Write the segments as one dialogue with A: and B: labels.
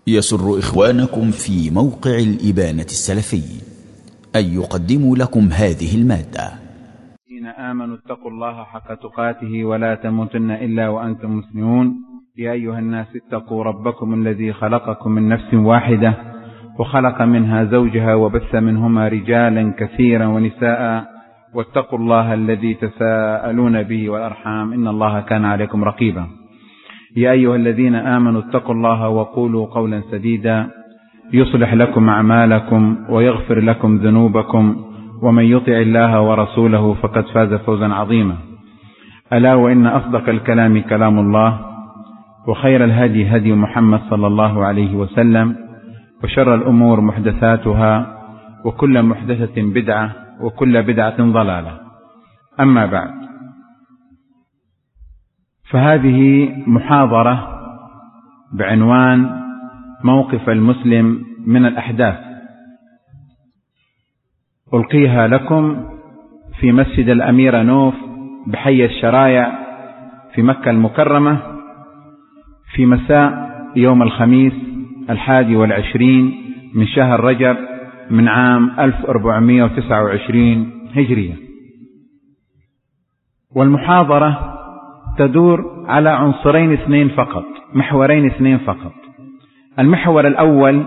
A: يسر إخوانكم في موقع الإبانة السلفي أن يقدموا لكم هذه المادة.
B: الذين آمنوا اتقوا الله حق تقاته ولا تموتن إلا وأنتم مسلمون. يا أيها الناس اتقوا ربكم الذي خلقكم من نفس واحدة وخلق منها زوجها وبث منهما رجالا كثيرا ونساء، واتقوا الله الذي تساءلون به والأرحام إن الله كان عليكم رقيبا. يا أيها الذين آمنوا اتقوا الله وقولوا قولا سديدا يصلح لكم أعمالكم ويغفر لكم ذنوبكم، ومن يطع الله ورسوله فقد فاز فوزا عظيما. ألا وإن أصدق الكلام كلام الله، وخير الهدي هدي محمد صلى الله عليه وسلم، وشر الأمور محدثاتها، وكل محدثة بدعة، وكل بدعة ضلالة. أما بعد، فهذه محاضرة بعنوان موقف المسلم من الأحداث، ألقيها لكم في مسجد الأميرة نوف بحي الشرايع في مكة المكرمة في مساء يوم الخميس 21 من شهر رجب من عام 1429 هجرية. والمحاضرة تدور على عنصرين اثنين فقط، محورين اثنين فقط. المحور الأول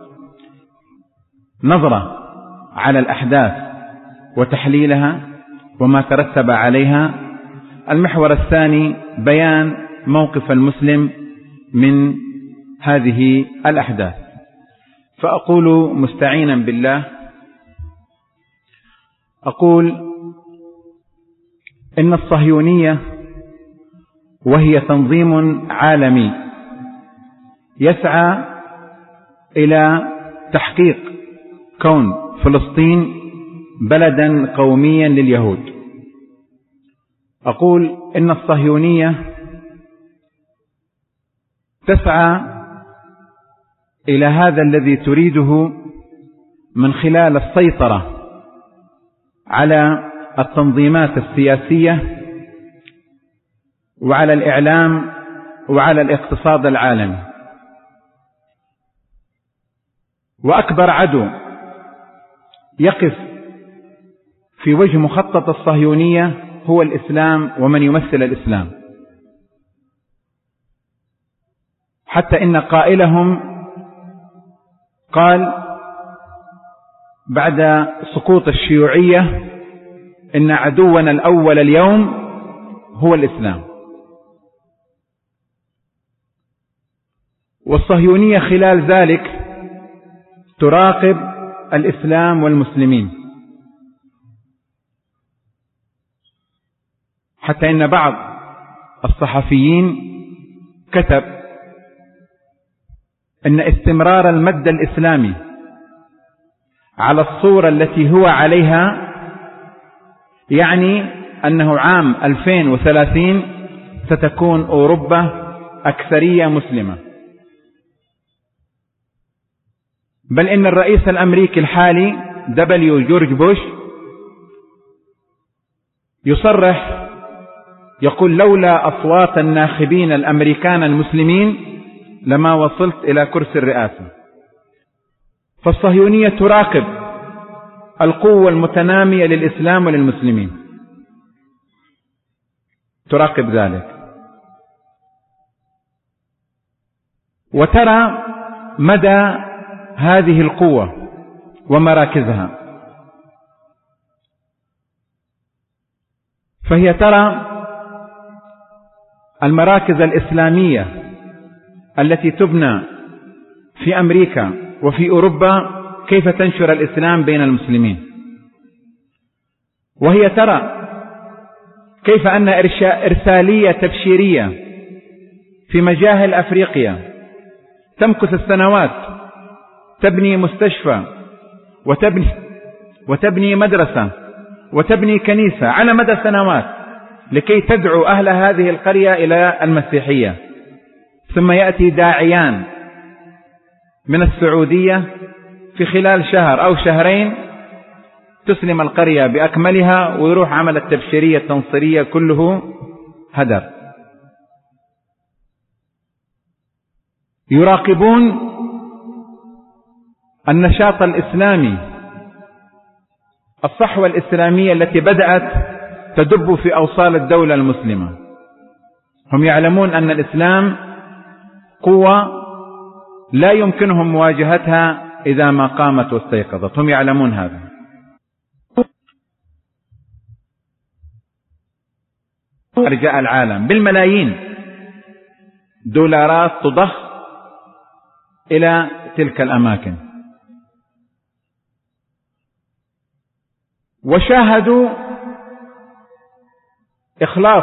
B: نظرة على الأحداث وتحليلها وما ترتب عليها. المحور الثاني بيان موقف المسلم من هذه الأحداث. فأقول مستعينا بالله، أقول إن الصهيونية وهي تنظيم عالمي يسعى إلى تحقيق كون فلسطين بلدا قوميا لليهود. أقول إن الصهيونية تسعى إلى هذا الذي تريده من خلال السيطرة على التنظيمات السياسية وعلى الإعلام وعلى الاقتصاد العالمي. وأكبر عدو يقف في وجه مخطط الصهيونية هو الإسلام ومن يمثل الإسلام، حتى إن قائلهم قال بعد سقوط الشيوعية إن عدونا الأول اليوم هو الإسلام. والصهيونية خلال ذلك تراقب الإسلام والمسلمين، حتى إن بعض الصحفيين كتب أن استمرار المد الإسلامي على الصورة التي هو عليها يعني أنه عام 2030 ستكون أوروبا أكثرية مسلمة. بل إن الرئيس الأمريكي الحالي جورج بوش يصرح يقول لولا أصوات الناخبين الأمريكان المسلمين لما وصلت إلى كرسي الرئاسة. فالصهيونية تراقب القوة المتنامية للإسلام وللمسلمين، تراقب ذلك وترى مدى هذه القوة ومراكزها. فهي ترى المراكز الإسلامية التي تبنى في أمريكا وفي أوروبا كيف تنشر الإسلام بين المسلمين، وهي ترى كيف أن إرسالية تبشيرية في مجاهل أفريقيا تمكث السنوات، تبني مستشفى وتبني مدرسة وتبني كنيسة على مدى سنوات لكي تدعو أهل هذه القرية إلى المسيحية. ثم يأتي داعيان من السعودية في خلال شهر أو شهرين تسلم القرية بأكملها ويروح عمل التبشيرية التنصيرية كله هدر. يراقبون النشاط الإسلامي، الصحوة الإسلامية التي بدأت تدب في أوصال الدولة المسلمة. هم يعلمون أن الإسلام قوة لا يمكنهم مواجهتها إذا ما قامت واستيقظت، هم يعلمون هذا. أرجاء العالم بالملايين دولارات تضخ إلى تلك الأماكن، وشاهدوا إخلاص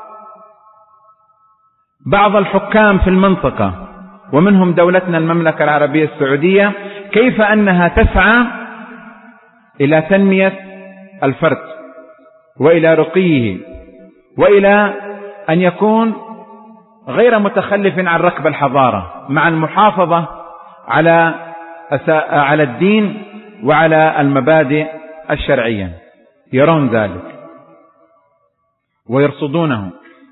B: بعض الحكام في المنطقة ومنهم دولتنا المملكة العربية السعودية، كيف أنها تسعى إلى تنمية الفرد وإلى رقيه وإلى أن يكون غير متخلف عن ركب الحضارة، مع المحافظة على الدين وعلى المبادئ الشرعية. يرون ذلك ويرصدونه.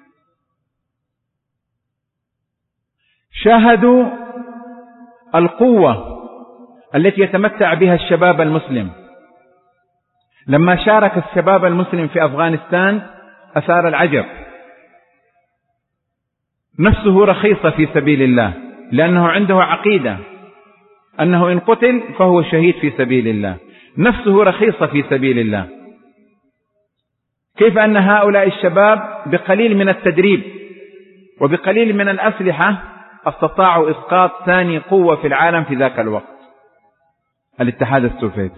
B: شاهدوا القوة التي يتمتع بها الشباب المسلم. لما شارك الشباب المسلم في أفغانستان أثار العجب. نفسه رخيصة في سبيل الله، لأنه عنده عقيدة أنه إن قتل فهو شهيد في سبيل الله. نفسه رخيصة في سبيل الله. كيف أن هؤلاء الشباب بقليل من التدريب وبقليل من الأسلحة استطاعوا إسقاط ثاني قوة في العالم في ذاك الوقت، الاتحاد السوفيتي.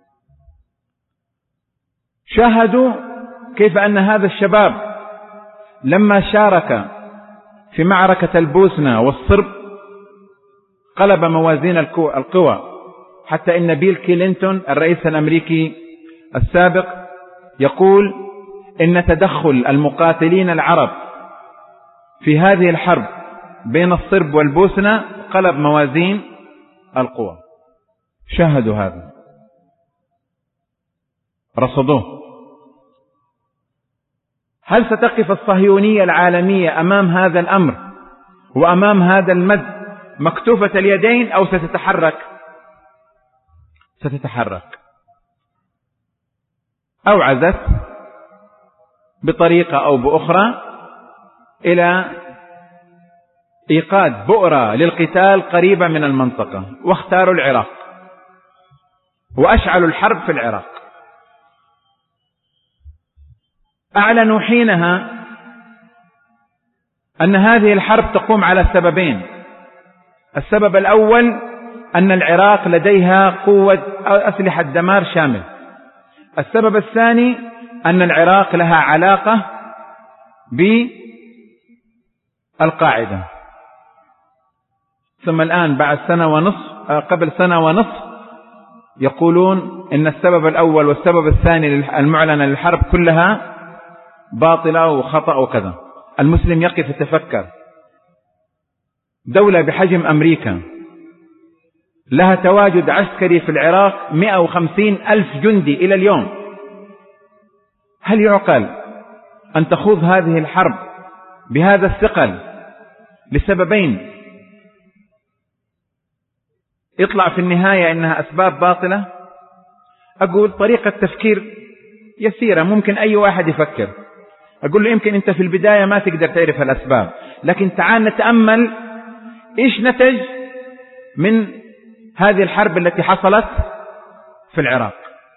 B: شاهدوا كيف أن هذا الشباب لما شارك في معركة البوسنة والصرب قلب موازين القوى، حتى إن بيل كلينتون الرئيس الأمريكي السابق يقول إن تدخل المقاتلين العرب في هذه الحرب بين الصرب والبوسنة قلب موازين القوى. شاهدوا هذا، رصدوه. هل ستقف الصهيونية العالمية أمام هذا الأمر وأمام هذا المد مكتوفة اليدين، أو ستتحرك؟ ستتحرك. أوعزت بطريقة أو بأخرى إلى إيقاد بؤرة للقتال قريبة من المنطقة، واختاروا العراق وأشعلوا الحرب في العراق. أعلنوا حينها أن هذه الحرب تقوم على سببين. السبب الأول أن العراق لديها قوة أسلحة دمار شامل. السبب الثاني أن العراق لها علاقة بالقاعدة. ثم الآن بعد قبل سنة ونصف يقولون إن السبب الأول والسبب الثاني المعلن للحرب كلها باطلة وخطأ وكذا. المسلم يقف يتفكر. دولة بحجم أمريكا لها تواجد عسكري في العراق 150,000 جندي إلى اليوم. هل يعقل أن تخوض هذه الحرب بهذا الثقل لسببين يطلع في النهاية إنها أسباب باطلة؟ أقول طريقة تفكير يسيرة، ممكن أي واحد يفكر. أقول له يمكن أنت في البداية ما تقدر تعرف الأسباب، لكن تعال نتأمل إيش نتج من هذه الحرب التي حصلت في العراق.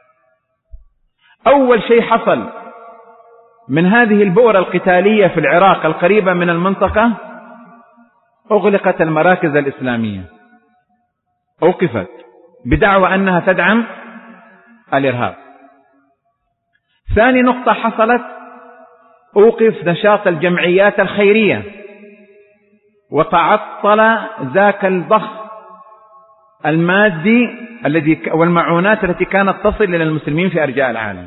B: أول شيء حصل من هذه البؤرة القتالية في العراق القريبة من المنطقة، أغلقت المراكز الإسلامية، أوقفت بدعوى أنها تدعم الإرهاب. ثاني نقطة حصلت، أوقف نشاط الجمعيات الخيرية وتعطل ذاك الضخ المادي والمعونات التي كانت تصل إلى المسلمين في أرجاء العالم.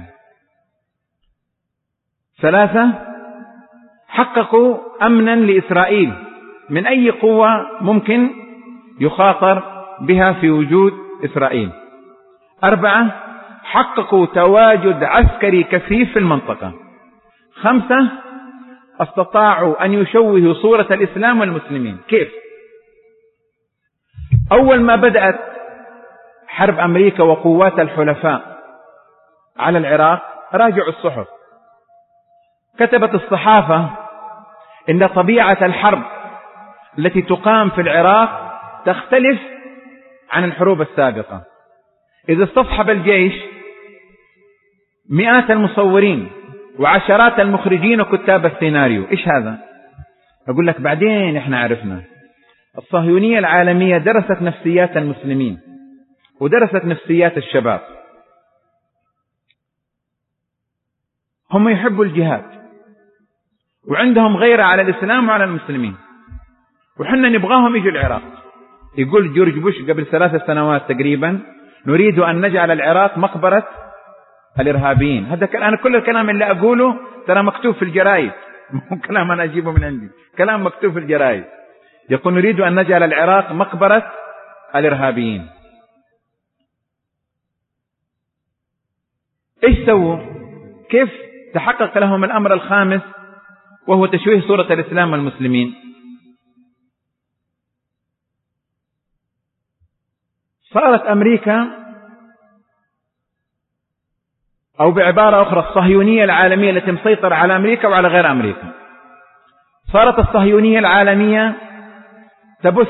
B: ثلاثة، حققوا أمنا لإسرائيل من أي قوة ممكن يخاطر بها في وجود إسرائيل. أربعة، حققوا تواجد عسكري كثيف في المنطقة. خمسة، استطاعوا أن يشوهوا صورة الإسلام والمسلمين. كيف؟ أول ما بدأت حرب أمريكا وقوات الحلفاء على العراق، راجعوا الصحف. كتبت الصحافة إن طبيعة الحرب التي تقام في العراق تختلف عن الحروب السابقة. إذا استصحب الجيش مئات المصورين وعشرات المخرجين وكتاب السيناريو. إيش هذا؟ أقول لك بعدين إحنا عرفنا. الصهيونية العالمية درست نفسيات المسلمين ودرست نفسيات الشباب. هم يحبوا الجهاد وعندهم غيرة على الإسلام وعلى المسلمين، وحنا نبغاهم يجوا العراق. يقول جورج بوش قبل 3 سنوات تقريبا: نريد أن نجعل العراق مقبرة الإرهابيين. هذا أنا كل الكلام اللي أقوله ترى مكتوب في الجرائد، مو كلام أنا أجيبه من عندي، كلام مكتوب في الجرائد. يقول نريد أن نجعل العراق مقبرة الإرهابيين. إيش سووا؟ كيف تحقق لهم الأمر الخامس وهو تشويه صورة الإسلام والمسلمين؟ صارت أمريكا، أو بعبارة أخرى الصهيونية العالمية التي مسيطرة على أمريكا وعلى غير أمريكا، صارت الصهيونية العالمية تبث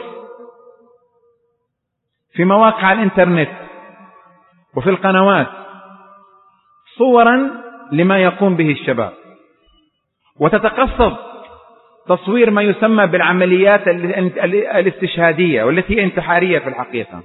B: في مواقع الإنترنت وفي القنوات صورا لما يقوم به الشباب، وتتقصد تصوير ما يسمى بالعمليات الاستشهادية والتي هي انتحارية في الحقيقة،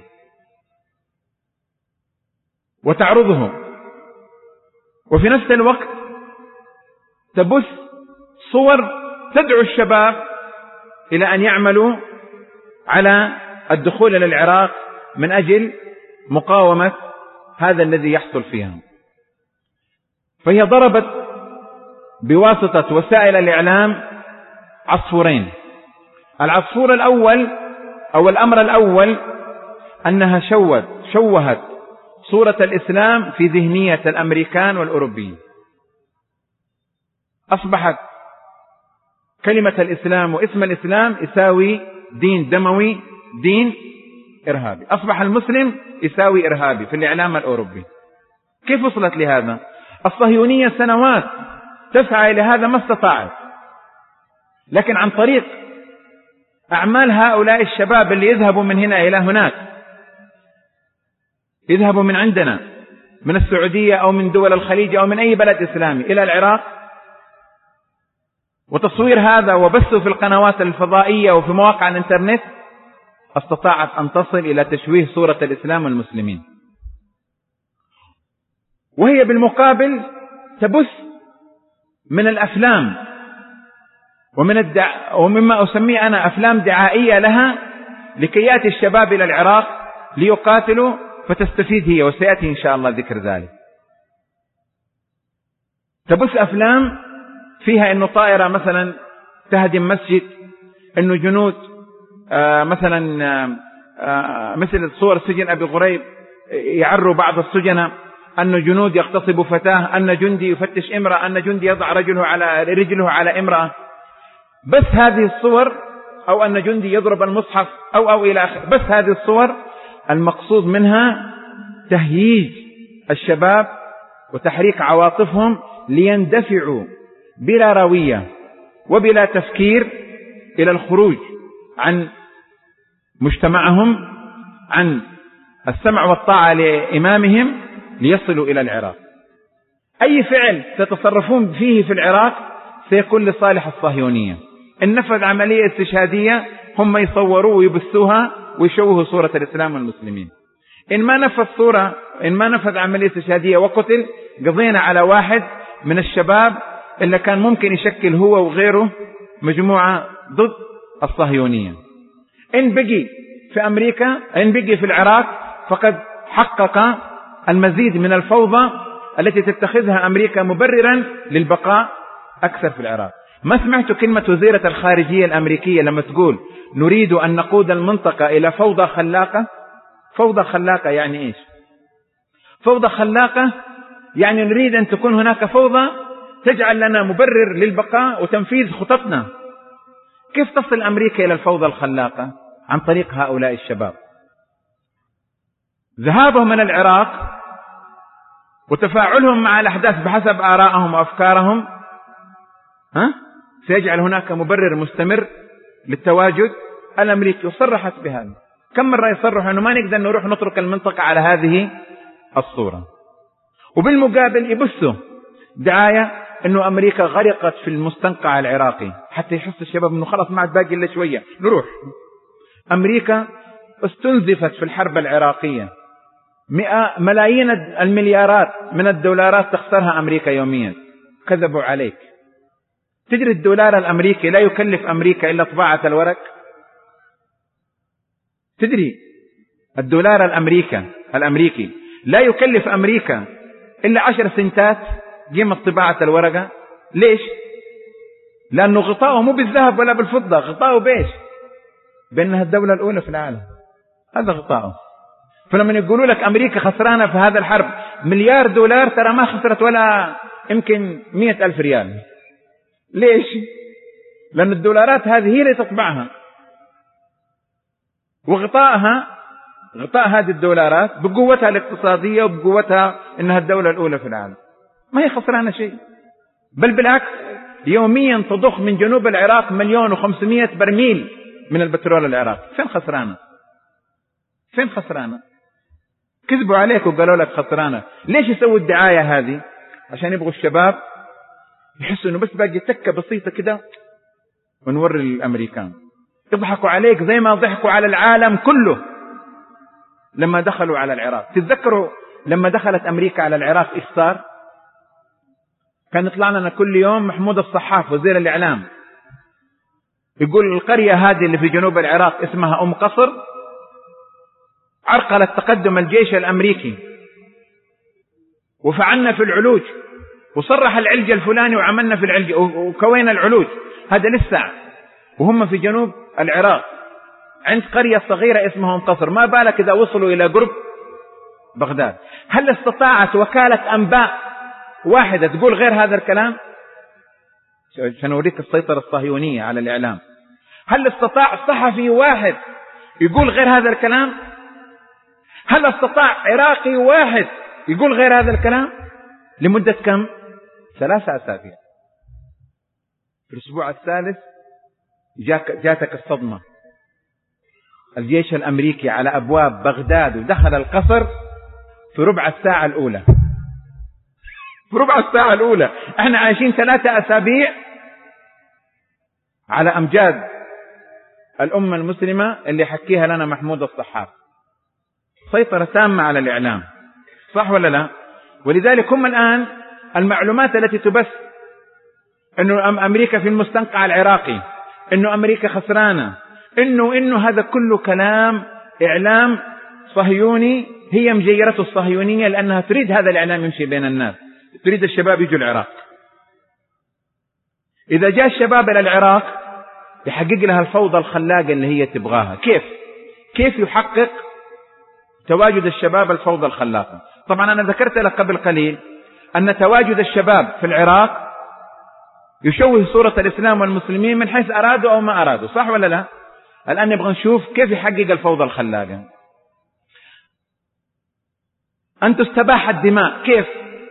B: وتعرضه، وفي نفس الوقت تبث صور تدعو الشباب إلى أن يعملوا على الدخول إلى العراق من أجل مقاومة هذا الذي يحصل فيها. فهي ضربت بواسطة وسائل الإعلام عصفورين. العصفور الأول أو الأمر الأول أنها شوهت صورة الإسلام في ذهنية الأمريكان والأوروبيين. أصبحت كلمة الإسلام واسم الإسلام يساوي دين دموي، دين إرهابي. أصبح المسلم يساوي إرهابي في الإعلام الأوروبي. كيف وصلت لهذا؟ الصهيونية سنوات تسعى إلى هذا ما استطاعت، لكن عن طريق أعمال هؤلاء الشباب اللي يذهبوا من هنا إلى هناك، يذهبوا من عندنا من السعودية أو من دول الخليج أو من أي بلد إسلامي إلى العراق، وتصوير هذا وبثه في القنوات الفضائية وفي مواقع الإنترنت، استطاعت أن تصل إلى تشويه صورة الإسلام والمسلمين. وهي بالمقابل تبث من الأفلام ومما أسميه أنا أفلام دعائية لها لكي يأتي الشباب إلى العراق ليقاتلوا، فتستفيد هي، وسيأتي إن شاء الله ذكر ذلك. تبث أفلام فيها إنه طائرة مثلا تهدم مسجد، إنه جنود مثلا مثل صور سجن أبي غريب يعروا بعض السجناء، أن جنود يغتصبوا فتاة، أن جندي يفتش امرأة، أن جندي يضع رجله على امرأة. بس هذه الصور، أو أن جندي يضرب المصحف أو إلى آخره. بس هذه الصور المقصود منها تهييج الشباب وتحريك عواطفهم ليندفعوا بلا روية وبلا تفكير إلى الخروج عن مجتمعهم، عن السمع والطاعة لإمامهم، ليصلوا إلى العراق. أي فعل سيتصرفون فيه في العراق سيكون لصالح الصهيونية. إن نفذ عملية استشهادية هم يصوروا ويبثوها ويشوهوا صورة الإسلام والمسلمين. إن ما نفذ عملية استشهادية وقتل، قضينا على واحد من الشباب اللي كان ممكن يشكل هو وغيره مجموعة ضد الصهيونية. إن بقي في أمريكا، إن بقي في العراق، فقد حقق المزيد من الفوضى التي تتخذها أمريكا مبررا للبقاء أكثر في العراق. ما سمعت كلمة وزيرة الخارجية الأمريكية لما تقول نريد أن نقود المنطقة إلى فوضى خلاقة؟ فوضى خلاقة يعني إيش؟ فوضى خلاقة يعني نريد أن تكون هناك فوضى تجعل لنا مبرر للبقاء وتنفيذ خططنا. كيف تصل أمريكا إلى الفوضى الخلاقة؟ عن طريق هؤلاء الشباب. ذهابهم من العراق وتفاعلهم مع الأحداث بحسب آرائهم وأفكارهم سيجعل هناك مبرر مستمر للتواجد الأمريكي، وصرحت بهذا. كم مرة يصرح أنه ما نقدر نروح نترك المنطقة على هذه الصورة، وبالمقابل يبثوا دعاية أنه أمريكا غرقت في المستنقع العراقي حتى يحس الشباب أنه خلاص ما عاد باقي إلا شوية نروح. أمريكا استنزفت في الحرب العراقية، ملايين المليارات من الدولارات تخسرها أمريكا يوميا. كذبوا عليك. تدري الدولار الأمريكي لا يكلف أمريكا إلا طباعة الورق؟ تدري الدولار الأمريكي لا يكلف أمريكا إلا 10 سنتات قيمة طباعة الورقة. ليش؟ لأنه غطاؤه مو بالذهب ولا بالفضة، غطاؤه بإيش؟ بأنها الدولة الأولى في العالم، هذا غطاؤه. فلما يقولوا لك أمريكا خسرانة في هذا الحرب مليار دولار، ترى ما خسرت ولا يمكن 100,000 ريال. ليش؟ لأن الدولارات هذه هي اللي تطبعها، غطاء هذه الدولارات بقوتها الاقتصادية وبقوتها إنها الدولة الأولى في العالم. ما هي خسرانة شيء، بل بالعكس يوميا تضخ من جنوب العراق 1,500,000 برميل من البترول العراقي. فين خسرانة؟ كذبوا عليك وقالوا لك خسرانة. ليش يسووا الدعاية هذه؟ عشان يبغوا الشباب يحسوا انه بس باقي تكة بسيطة كده ونوري الامريكان. يضحكوا عليك زي ما ضحكوا على العالم كله لما دخلوا على العراق. تتذكروا لما دخلت امريكا على العراق ايش صار؟ كان يطلع لنا كل يوم محمود الصحاف وزير الاعلام يقول القرية هذه اللي في جنوب العراق اسمها ام قصر عرقلت تقدم الجيش الامريكي وفعلنا في العلوج، وصرح العلج الفلاني وعملنا في العلج وكوينا العلوج. هذا لسه وهم في جنوب العراق عند قرية صغيرة اسمها ام قصر. ما بالك إذا وصلوا إلى قرب بغداد؟ هل استطاعت وكالة أنباء واحدة تقول غير هذا الكلام؟ عشان أوريك السيطرة الصهيونية على الإعلام. هل استطاع صحفي واحد يقول غير هذا الكلام؟ هل استطاع عراقي واحد يقول غير هذا الكلام؟ لمدة كم؟ 3 أسابيع. في الأسبوع الثالث جاتك الصدمة. الجيش الأمريكي على أبواب بغداد ودخل القصر في ربع الساعة الأولى. احنا عايشين 3 أسابيع على أمجاد الأمة المسلمة اللي حكيها لنا محمود الصحاف. سيطرة تامة على الإعلام، صح ولا لا؟ ولذلك هم الآن المعلومات التي تبث أنه أمريكا في المستنقع العراقي، أنه أمريكا خسرانة، أنه هذا كله كلام إعلام صهيوني. هي مجيرته الصهيونية لأنها تريد هذا الإعلام يمشي بين الناس، تريد الشباب يجوا العراق. إذا جاء الشباب إلى العراق يحقق لها الفوضى الخلاقة اللي هي تبغاها. كيف يحقق تواجد الشباب الفوضى الخلاقة؟ طبعا أنا ذكرت لك قبل قليل أن تواجد الشباب في العراق يشوه صورة الإسلام والمسلمين من حيث أرادوا أو ما أرادوا، صح ولا لا؟ الآن نبغى نشوف كيف يحقق الفوضى الخلاقة. أن تستباح الدماء. كيف؟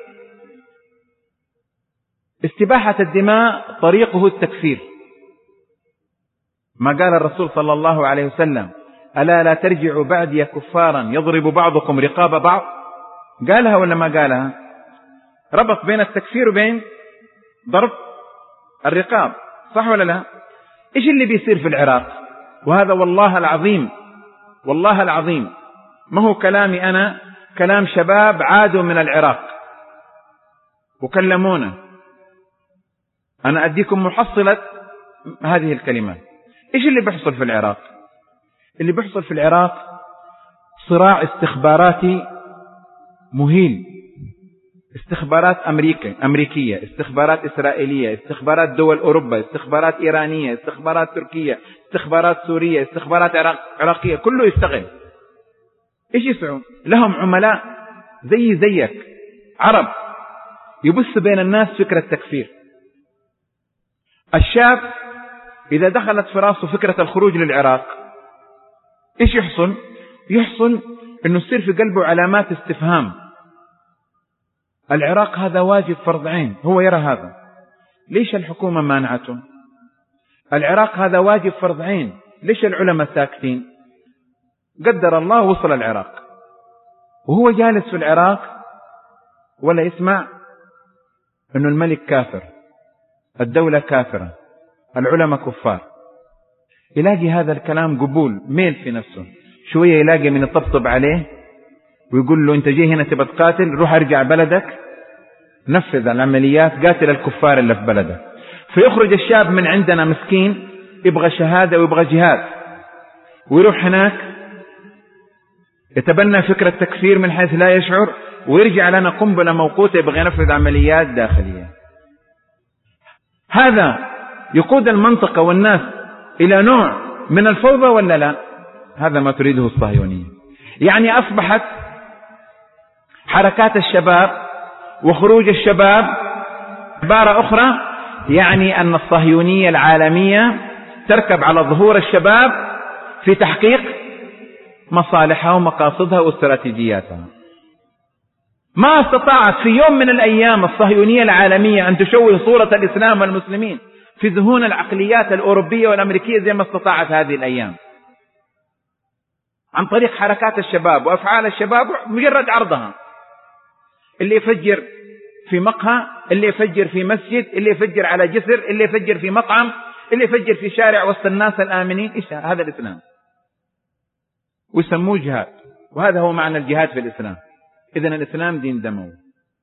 B: استباحة الدماء طريقه التكفير. ما قال الرسول صلى الله عليه وسلم: ألا لا ترجعوا بعدي كفارا يضرب بعضكم رقاب بعض؟ قالها ولا ما قالها؟ ربط بين التكفير وبين ضرب الرقاب، صح ولا لا؟ إيش اللي بيصير في العراق؟ وهذا والله العظيم ما هو كلامي أنا، كلام شباب عادوا من العراق وكلمونا. أنا أديكم محصلة هذه الكلمات. إيش اللي بيحصل في العراق؟ اللي بيحصل في العراق صراع استخباراتي مهين. استخبارات أمريكية، استخبارات إسرائيلية، استخبارات دول أوروبا، استخبارات إيرانية، استخبارات تركية، استخبارات سورية، استخبارات عراقية، كله يشتغل. إيش يسعوا؟ لهم عملاء زيك عرب يبث بين الناس فكرة تكفير. الشاب إذا دخلت في راسه فكرة الخروج للعراق إيش يحصل أنه يصير في قلبه علامات استفهام. العراق هذا واجب فرض عين، هو يرى هذا، ليش الحكومة مانعته؟ العراق هذا واجب فرض عين، ليش العلماء ساكتين؟ قدر الله وصل العراق وهو جالس في العراق ولا يسمع أنه الملك كافر، الدولة كافرة، العلماء كفار. يلاقي هذا الكلام قبول، ميل في نفسه، شوية يلاقي من يطبطب عليه ويقول له أنت جاي هنا تبى تقاتل، روح ارجع بلدك، نفذ العمليات، قاتل الكفار اللي في بلدك. فيخرج الشاب من عندنا مسكين يبغى شهادة ويبغى جهاد، ويروح هناك يتبنى فكرة تكفير من حيث لا يشعر، ويرجع لنا قنبلة موقوتة يبغى ينفذ عمليات داخلية. هذا يقود المنطقة والناس إلى نوع من الفوضى ولا لا؟ هذا ما تريده الصهيونية. يعني أصبحت حركات الشباب وخروج الشباب عبارة أخرى، يعني أن الصهيونية العالمية تركب على ظهور الشباب في تحقيق مصالحها ومقاصدها واستراتيجياتها. ما استطاعت في يوم من الأيام الصهيونية العالمية أن تشوه صورة الإسلام والمسلمين في ذهون العقليات الأوروبية والأمريكية زي ما استطاعت هذه الأيام، عن طريق حركات الشباب وأفعال الشباب، مجرد عرضها. اللي يفجر في مقهى، اللي يفجر في مسجد، اللي يفجر على جسر، اللي يفجر في مطعم، اللي يفجر في شارع وسط الناس الآمنين. إيش هذا الإسلام؟ ويسموه جهاد، وهذا هو معنى الجهاد في الإسلام. إذن الإسلام دين دموي.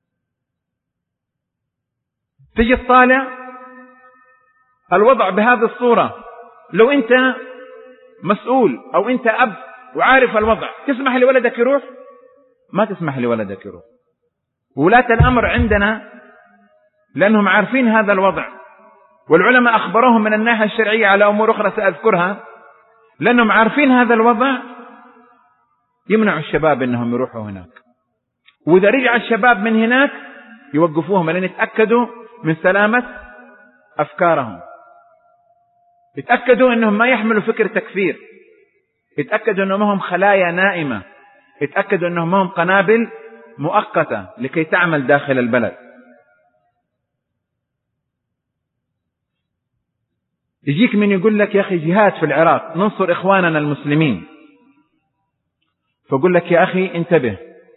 B: تجي تطالع الوضع بهذه الصورة، لو أنت مسؤول أو أنت أب وعارف الوضع، تسمح لولدك يروح؟ ما تسمح لولدك يروح. ولاة الأمر عندنا لأنهم عارفين هذا الوضع، والعلماء أخبروهم من الناحية الشرعية على أمور أخرى سأذكرها، لأنهم عارفين هذا الوضع يمنعوا الشباب أنهم يروحوا هناك. وإذا رجع الشباب من هناك يوقفوهم، لأن يتأكدوا من سلامة أفكارهم، يتأكدوا أنهم ما يحملوا فكر تكفير، يتأكدوا أنهم هم خلايا نائمة، يتأكدوا أنهم هم قنابل مؤقتة لكي تعمل داخل البلد. يجيك من يقول لك يا أخي جهاد في العراق، ننصر إخواننا المسلمين، فقل لك يا أخي انتبه،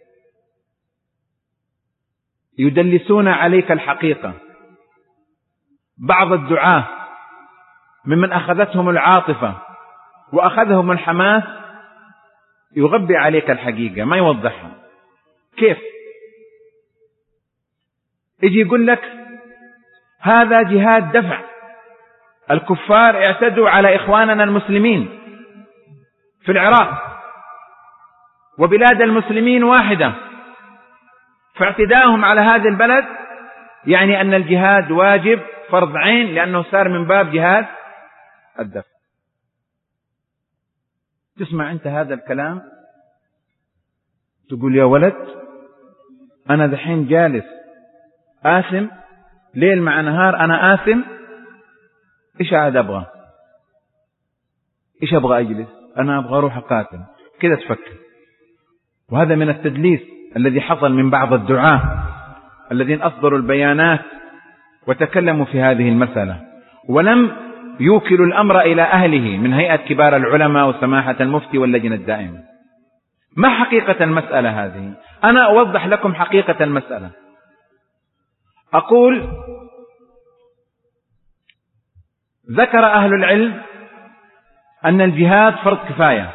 B: يدلسون عليك الحقيقة. بعض الدعاة ممن أخذتهم العاطفة وأخذهم الحماس يغبي عليك الحقيقة، ما يوضحها. كيف؟ يجي يقول لك هذا جهاد دفع، الكفار اعتدوا على إخواننا المسلمين في العراق، وبلاد المسلمين واحدة، فاعتداءهم على هذه البلد يعني أن الجهاد واجب فرض عين، لأنه صار من باب جهاد الدفع. تسمع أنت هذا الكلام تقول يا ولد أنا دحين جالس آثم ليل مع نهار، أنا آثم، إيش عاد أبغى؟ إيش أبغى أجلس؟ أنا أبغى أروح أقاتل، كذا تفكر. وهذا من التدليس الذي حصل من بعض الدعاة الذين أصدروا البيانات وتكلموا في هذه المسألة، ولم يوكلوا الأمر إلى أهله من هيئة كبار العلماء وسماحة المفتي واللجنة الدائمة. ما حقيقة المسألة هذه؟ أنا أوضح لكم حقيقة المسألة. أقول ذكر أهل العلم أن الجهاد فرض كفاية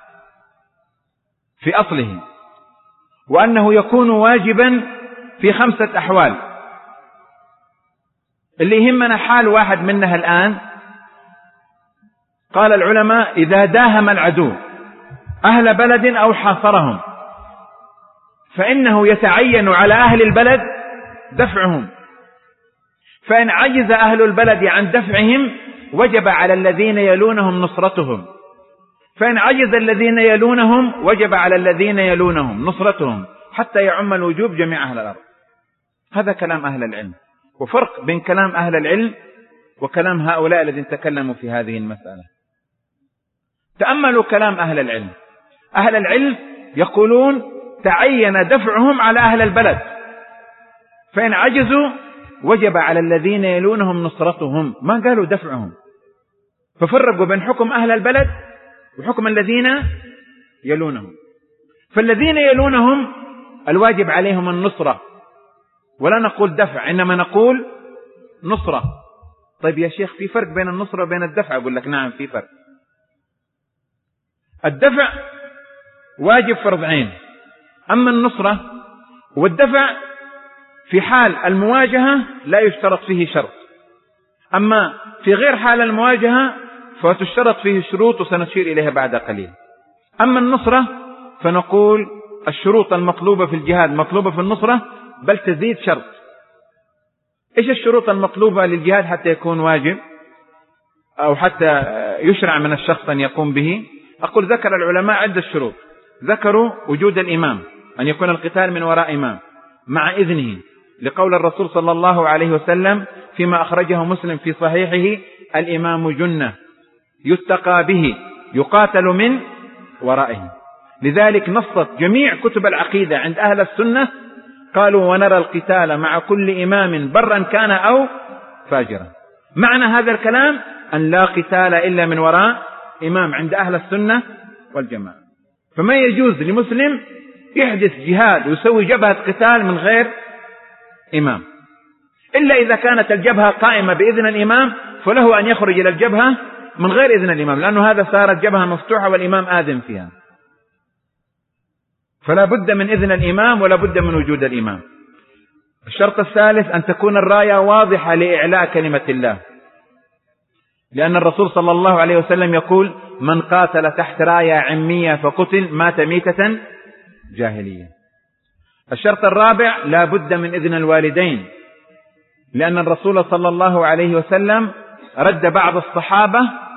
B: في أصله، وأنه يكون واجبا في 5 أحوال. اللي يهمنا حال واحد منها الآن. قال العلماء إذا داهم العدو أهل بلد أو حاصرهم فإنه يتعين على أهل البلد دفعهم، فإن عجز أهل البلد عن دفعهم وجب على الذين يلونهم نصرتهم، فإن عجز الذين يلونهم وجب على الذين يلونهم نصرتهم، حتى يعم الوجوب جميع أهل الأرض. هذا كلام أهل العلم، وفرق بين كلام أهل العلم وكلام هؤلاء الذين تكلموا في هذه المسألة. تأملوا كلام أهل العلم. أهل العلم يقولون تعين دفعهم على أهل البلد، فإن عجزوا وجب على الذين يلونهم نصرتهم، ما قالوا دفعهم. ففرقوا بين حكم أهل البلد وحكم الذين يلونهم. فالذين يلونهم الواجب عليهم النصرة، ولا نقول دفع إنما نقول نصرة. طيب يا شيخ في فرق بين النصرة وبين الدفع؟ أقول لك نعم في فرق. الدفع واجب فرض عين، أما النصرة والدفع في حال المواجهة لا يشترط فيه شرط، أما في غير حال المواجهة فتشترط فيه شروط وسنشير إليها بعد قليل. أما النصرة فنقول الشروط المطلوبة في الجهاد مطلوبة في النصرة، بل تزيد شرط. إيش الشروط المطلوبة للجهاد حتى يكون واجب أو حتى يشرع من الشخص أن يقوم به؟ أقول ذكر العلماء عدة شروط. ذكروا وجود الإمام، أن يكون القتال من وراء إمام مع إذنه، لقول الرسول صلى الله عليه وسلم فيما أخرجه مسلم في صحيحه: الإمام جنة يتقى به يقاتل من ورائه. لذلك نصت جميع كتب العقيدة عند أهل السنة قالوا: ونرى القتال مع كل إمام برا كان أو فاجرا. معنى هذا الكلام أن لا قتال إلا من وراء إمام عند أهل السنة والجماعة. فما يجوز لمسلم يحدث جهاد ويسوي جبهة قتال من غير إمام، إلا إذا كانت الجبهة قائمة بإذن الإمام فله أن يخرج إلى الجبهة من غير إذن الإمام، لأنه هذا صارت جبهة مفتوحة والإمام آذن فيها. فلا بد من إذن الإمام ولا بد من وجود الإمام. الشرط الثالث أن تكون الراية واضحة لإعلاء كلمة الله، لأن الرسول صلى الله عليه وسلم يقول: من قاتل تحت راية عمية فقتل مات ميتة جاهلية. الشرط الرابع لا بد من إذن الوالدين، لأن الرسول صلى الله عليه وسلم رد بعض الصحابة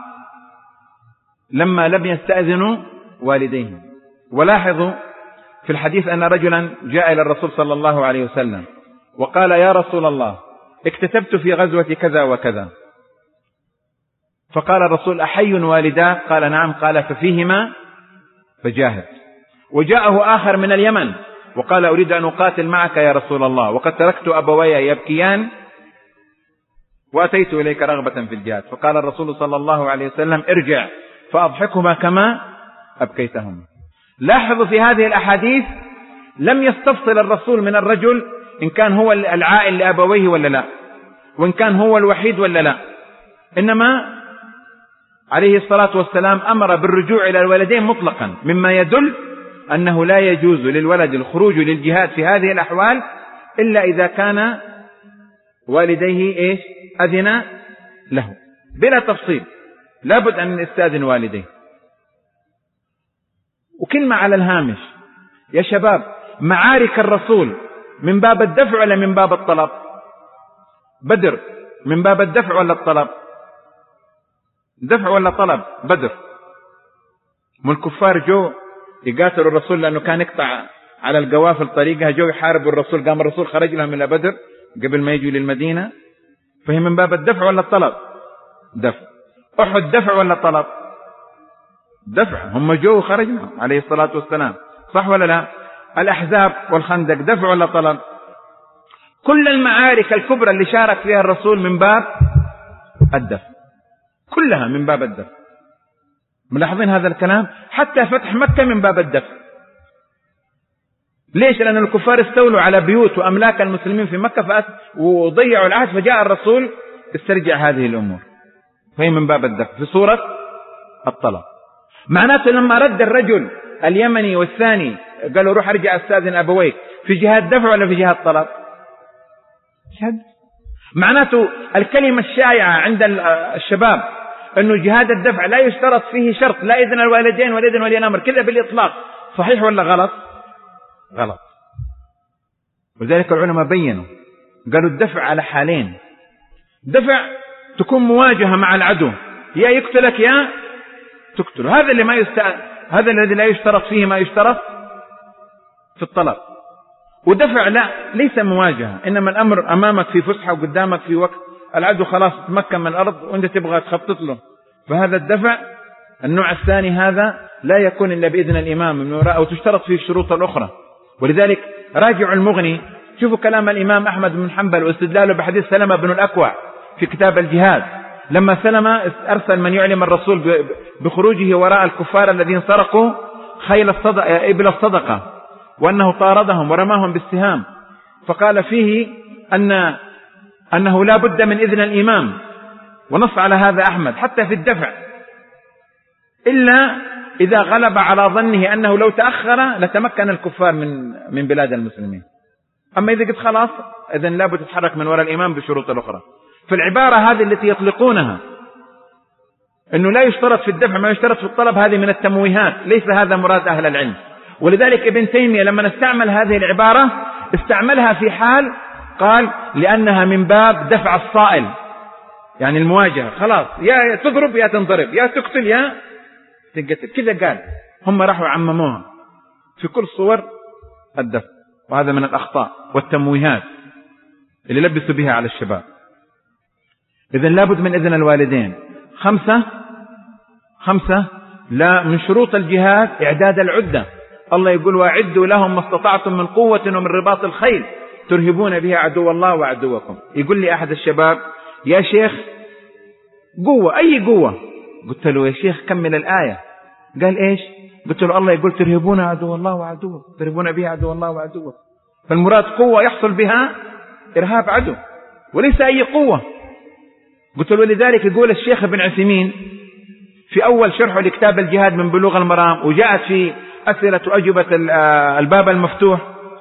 B: لما لم يستأذنوا والديهم. ولاحظوا في الحديث أن رجلا جاء إلى الرسول صلى الله عليه وسلم وقال: يا رسول الله اكتتبت في غزوة كذا وكذا. فقال الرسول: أحي والداك؟ قال: نعم. قال: ففيهما فجاهد. وجاءه آخر من اليمن وقال: أريد أن أقاتل معك يا رسول الله، وقد تركت أبوي يبكيان وأتيت إليك رغبة في الجهاد. فقال الرسول صلى الله عليه وسلم: ارجع فأضحكهما كما أبكيتهما. لاحظوا في هذه الأحاديث لم يستفصل الرسول من الرجل إن كان هو العائل لأبويه ولا لا، وإن كان هو الوحيد ولا لا، إنما عليه الصلاة والسلام أمر بالرجوع إلى الولدين مطلقا، مما يدل أنه لا يجوز للولد الخروج للجهاد في هذه الأحوال إلا إذا كان والديه أذن له بلا تفصيل، لابد أن يستأذن والديه. وكلمة على الهامش يا شباب، معارك الرسول من باب الدفع ولا من باب الطلب؟ بدر من باب الدفع ولا الطلب؟ دفع ولا طلب؟ بدر. الكفار جو يقاتلوا الرسول لأنه كان يقطع على القوافل طريقها، جو يحاربوا الرسول، قام الرسول خرج لهم إلى بدر قبل ما يجوا للمدينة. فهي من باب الدفع ولا الطلب؟ دفع. أحد دفع ولا طلب؟ دفع، هم جو خرجنا عليه الصلاة والسلام، صح ولا لا؟ الأحزاب والخندق دفع ولا طلب؟ كل المعارك الكبرى اللي شارك فيها الرسول من باب الدفع، كلها من باب الدفع. ملاحظين هذا الكلام؟ حتى فتح مكة من باب الدفع. ليش؟ لأن الكفار استولوا على بيوت وأملاك المسلمين في مكة وضيعوا العهد، فجاء الرسول استرجع هذه الأمور، فهي من باب الدفع في صورة الطلب. معناته لما رد الرجل اليمني والثاني قالوا روح ارجع استاذن أبويك، في جهاد دفع ولا في جهاد طلب؟ جهاد. معناته الكلمة الشائعة عند الشباب أنه جهاد الدفع لا يشترط فيه شرط، لا إذن الوالدين ولا إذن ولي الأمر، كذا بالإطلاق، صحيح ولا غلط؟ غلط. وذلك العلماء بينوا قالوا الدفع على حالين: دفع تكون مواجهة مع العدو، يا يقتلك يا تقتل، هذا الذي لا يشترط فيه ما يشترط في الطلب. ودفع لا، ليس مواجهة، إنما الأمر أمامك في فسحة وقدامك في وقت، العدو خلاص تمكن من الأرض وأنت تبغى تخطط له، فهذا الدفع. النوع الثاني هذا لا يكون إلا بإذن الإمام من وراء، وتشترط فيه الشروط الأخرى. ولذلك راجعوا المغني، شوفوا كلام الإمام أحمد بن حنبل واستدلاله بحديث سلمة بن الأكوع في كتاب الجهاد، لما سلمة أرسل من يعلم الرسول بخروجه وراء الكفار الذين سرقوا إبل الصدقة، وأنه طاردهم ورماهم بالسهام، فقال فيه أنه لا بد من إذن الإمام، ونص على هذا أحمد حتى في الدفع، إلا إذا غلب على ظنه أنه لو تأخر لتمكن الكفار من بلاد المسلمين. أما إذا قلت خلاص إذن لا بد تتحرك من وراء الإمام بشروط الأخرى. فالعبارة هذه التي يطلقونها أنه لا يشترط في الدفع ما يشترط في الطلب، هذه من التمويهات، ليس هذا مراد أهل العلم. ولذلك ابن تيمية لما نستعمل هذه العبارة استعملها في حال قال لأنها من باب دفع الصائل، يعني المواجهة، خلاص يا تضرب يا تنضرب، يا تقتل يا تنقتل، كذا قال. هم راحوا عمموها في كل صور الدفع، وهذا من الأخطاء والتمويهات اللي لبسوا بها على الشباب. إذن لابد من إذن الوالدين. 5 لا من شروط الجهاد إعداد العدة. الله يقول وأعدوا لهم ما استطعتم من قوة ومن رباط الخيل ترهبون به عدو الله وعدوكم. يقول لي أحد الشباب يا شيخ قوة، أي قوة؟ قلت له يا شيخ كمل الآية. قال إيش؟ قلت له الله يقول ترهبون عدو الله وعدوكم، ترهبون به عدو الله وعدوكم. فالمراد قوة يحصل بها إرهاب عدو وليس أي قوة. قلت له لذلك يقول الشيخ ابن عثيمين في أول شرحه لكتاب الجهاد من بلوغ المرام، وجاءت في أسئلة أجوبة الباب المفتوح،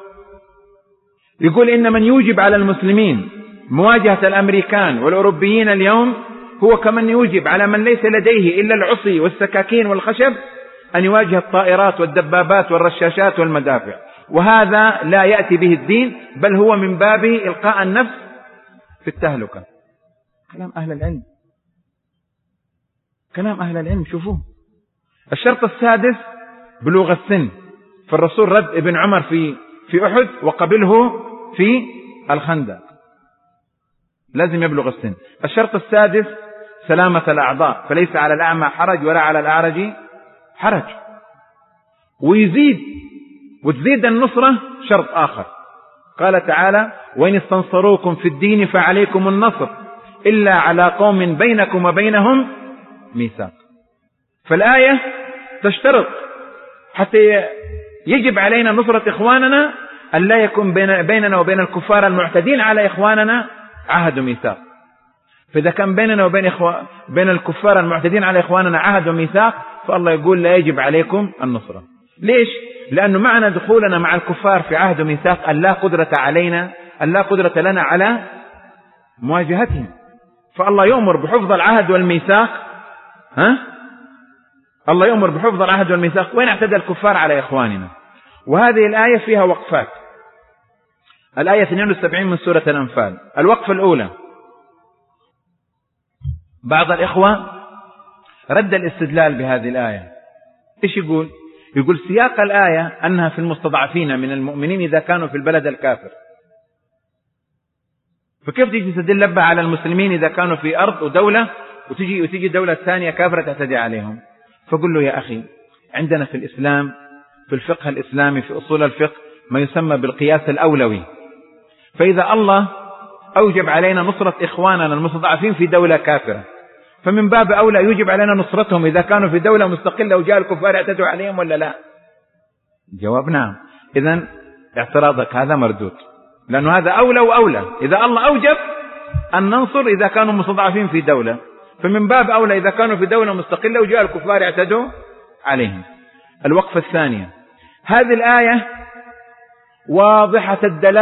B: يقول إن من يوجب على المسلمين مواجهة الأمريكان والأوروبيين اليوم هو كمن يوجب على من ليس لديه إلا العصي والسكاكين والخشب أن يواجه الطائرات والدبابات والرشاشات والمدافع، وهذا لا يأتي به الدين، بل هو من باب إلقاء النفس في التهلكة. كلام أهل العلم، كلام أهل العلم. شوفوه. الشرط السادس بلوغ السن، فالرسول رد ابن عمر في أحد وقبله في الخندق، لازم يبلغ السن. الشرط السادس سلامة الأعضاء، فليس على الأعمى حرج ولا على الأعرج حرج. وتزيد النصرة شرط آخر، قال تعالى وإن استنصروكم في الدين فعليكم النصر إلا على قوم بينكم وبينهم ميثاق. فالآية تشترط حتى يجب علينا نصرة إخواننا أن لا يكون بيننا وبين الكفار المعتدين على إخواننا عهد وميثاق. فإذا كان بيننا وبين بين الكفار المعتدين على إخواننا عهد وميثاق، فالله يقول لا يجب عليكم النصرة. ليش؟ لأنه معنى دخولنا مع الكفار في عهد وميثاق أن لا قدرة لنا على مواجهتهم. فالله يؤمر بحفظ العهد والميثاق، الله يؤمر بحفظ العهد والميثاق وين اعتدى الكفار على إخواننا. وهذه الآية فيها وقفات. الآية 72 من سورة الأنفال. الوقفة الأولى، بعض الإخوة رد الاستدلال بهذه الآية. إيش يقول؟ يقول سياق الآية أنها في المستضعفين من المؤمنين إذا كانوا في البلد الكافر، فكيف تيجي تدل بها على المسلمين إذا كانوا في أرض ودولة وتيجي دولة ثانية كافرة تعتدي عليهم؟ فقل له يا أخي عندنا في الإسلام في الفقه الإسلامي في أصول الفقه ما يسمى بالقياس الأولوي. فإذا الله أوجب علينا نصرة إخواننا المستضعفين في دولة كافرة، فمن باب أولى يوجب علينا نصرتهم إذا كانوا في دولة مستقلة وجاء الكفار اعتدوا عليهم ولا لا؟ جواب نعم. إذن اعتراضك هذا مردود، لأنه هذا أولى وأولى. إذا الله أوجب أن ننصر إذا كانوا مستضعفين في دولة، فمن باب أولى إذا كانوا في دولة مستقلة وجاء الكفار اعتدوا عليهم. الوقفة الثانية، هذه الآية واضحة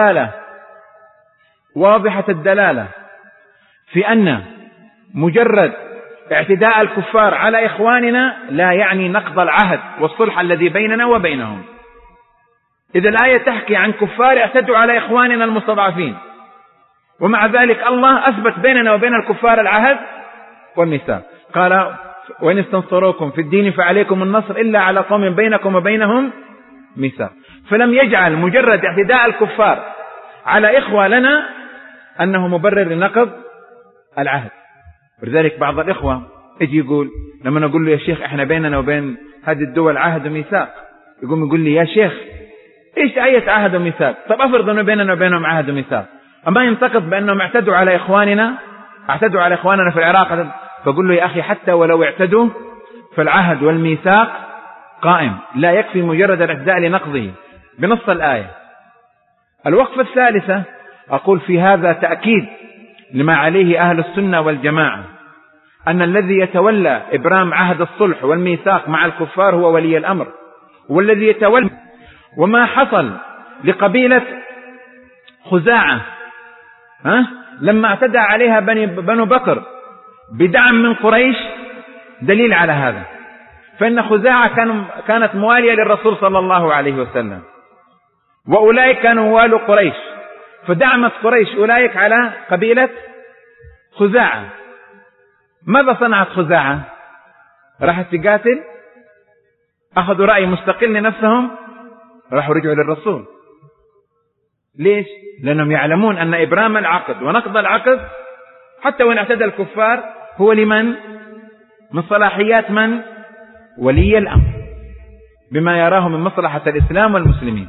B: الدلالة في أن مجرد اعتداء الكفار على إخواننا لا يعني نقض العهد والصلح الذي بيننا وبينهم. إذا الآية تحكي عن كفار اعتدوا على إخواننا المستضعفين، ومع ذلك الله أثبت بيننا وبين الكفار العهد والميثاق. قال وإن استنصروكم في الدين فعليكم النصر إلا على قوم بينكم وبينهم ميثاق. فلم يجعل مجرد اعتداء الكفار على إخوة لنا أنه مبرر لنقض العهد. ولذلك بعض الإخوة يجي يقول لما نقول له يا شيخ احنا بيننا وبين هذه الدول عهد وميثاق، يقول لي يا شيخ ايش آية عهد وميثاق؟ طب افرض انه بيننا وبينهم عهد وميثاق، اما ينتقد بانهم اعتدوا على اخواننا في العراق، فقل له يا اخي حتى ولو اعتدوا فالعهد والميثاق قائم، لا يكفي مجرد الاعتداء لنقضه بنص الآية. الوقفة الثالثة أقول في هذا تأكيد لما عليه أهل السنة والجماعة، أن الذي يتولى إبرام عهد الصلح والميثاق مع الكفار هو ولي الأمر، والذي يتولى. وما حصل لقبيلة خزاعة لما اعتدى عليها بنو بكر بدعم من قريش دليل على هذا، فإن خزاعة كانت موالية للرسول صلى الله عليه وسلم، وأولئك كانوا موالوا قريش، فدعمت قريش أولئك على قبيلة خزاعة. ماذا صنعت خزاعة؟ راحت تقاتل، أخذوا رأي مستقل لنفسهم، راحوا رجعوا للرسول. ليش؟ لأنهم يعلمون أن إبرام العقد ونقض العقد حتى وإن اعتدى الكفار هو لمن؟ من صلاحيات من؟ ولي الأمر، بما يراه من مصلحة الإسلام والمسلمين.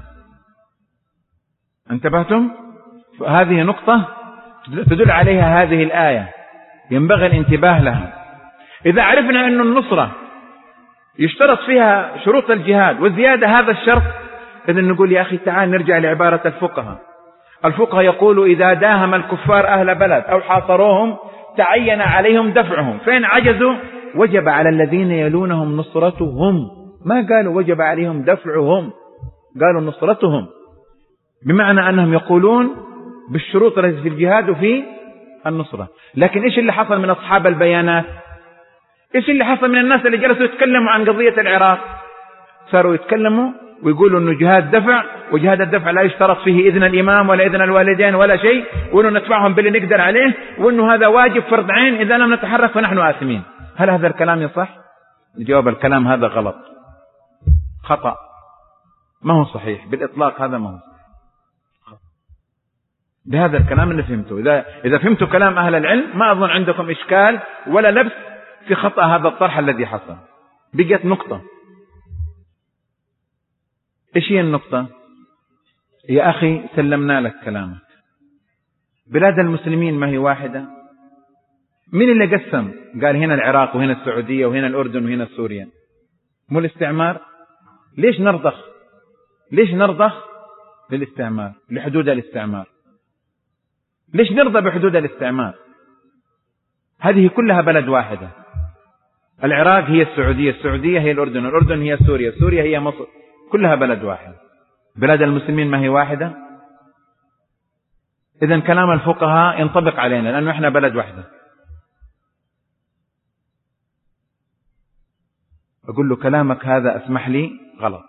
B: انتبهتم؟ هذه نقطة تدل عليها هذه الآية، ينبغي الانتباه لها. إذا عرفنا أن النصرة يشترط فيها شروط الجهاد وزيادة هذا الشرط، إذن نقول يا أخي تعال نرجع لعبارة الفقهاء يقولوا إذا داهم الكفار أهل بلد أو حاصروهم تعين عليهم دفعهم، فإن عجزوا وجب على الذين يلونهم نصرتهم. ما قالوا وجب عليهم دفعهم، قالوا نصرتهم، بمعنى أنهم يقولون بالشروط التي في الجهاد وفي النصرة. لكن إيش اللي حصل من أصحاب البيانات؟ إيش اللي حصل من الناس اللي جلسوا يتكلموا عن قضية العراق؟ صاروا يتكلموا ويقولوا أنه جهاد دفع، وجهاد الدفع لا يشترط فيه إذن الإمام ولا إذن الوالدين ولا شيء، وأنه ندفعهم باللي نقدر عليه، وأنه هذا واجب فرض عين، إذا لم نتحرك فنحن آثمين. هل هذا الكلام يصح؟ الجواب الكلام هذا غلط، خطأ، ما هو صحيح بالإطلاق، هذا ما هو صحيح. بهذا الكلام اللي فهمته، إذا فهمتوا كلام أهل العلم ما أظن عندكم إشكال ولا لبس في خطأ هذا الطرح الذي حصل. بقت نقطة. إيش هي النقطة؟ يا أخي سلمنا لك كلامك، بلاد المسلمين ما هي واحدة؟ مين اللي قسم؟ قال هنا العراق وهنا السعودية وهنا الأردن وهنا سوريا، مو الاستعمار؟ ليش نرضخ للاستعمار، لحدود الاستعمار؟ ليش نرضى بحدود الاستعمار؟ هذه كلها بلد واحدة. العراق هي السعودية، السعودية هي الأردن، الأردن هي سوريا، سوريا هي مصر، كلها بلد واحد. بلاد المسلمين ما هي واحدة؟ إذن كلام الفقهاء ينطبق علينا لأنه إحنا بلد واحدة. أقول له كلامك هذا أسمح لي غلط،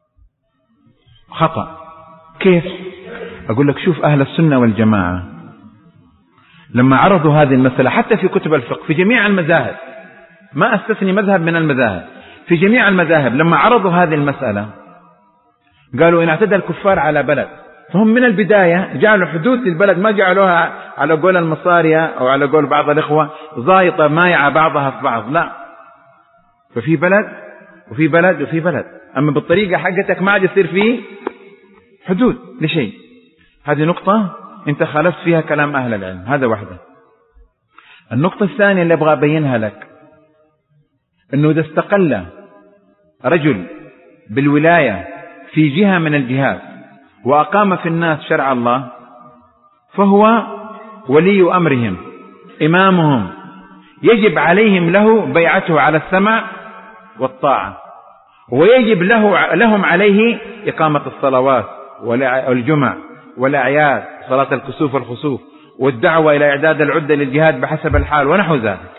B: خطأ. كيف؟ أقول لك شوف أهل السنة والجماعة لما عرضوا هذه المسألة حتى في كتب الفقه في جميع المذاهب، ما أستثني مذهب من المذاهب، في جميع المذاهب لما عرضوا هذه المسألة قالوا إن اعتدى الكفار على بلد، فهم من البداية جعلوا حدود للبلد، ما جعلوها على قول المصارية أو على قول بعض الإخوة زايطة مايعة بعضها في بعض، لا، ففي بلد وفي بلد وفي بلد. أما بالطريقة حقتك ما عاد يصير فيه حدود لشيء. هذه نقطة أنت خالفت فيها كلام أهل العلم، هذا واحدة. النقطة الثانية اللي أبغى أبينها لك أنه إذا استقل رجل بالولاية في جهة من الجهات وأقام في الناس شرع الله فهو ولي أمرهم إمامهم، يجب عليهم له بيعته على السمع والطاعة، ويجب لهم عليه إقامة الصلوات والجمع والأعياد، صلاة الكسوف والخسوف، والدعوة إلى إعداد العدة للجهاد بحسب الحال ونحو ذلك.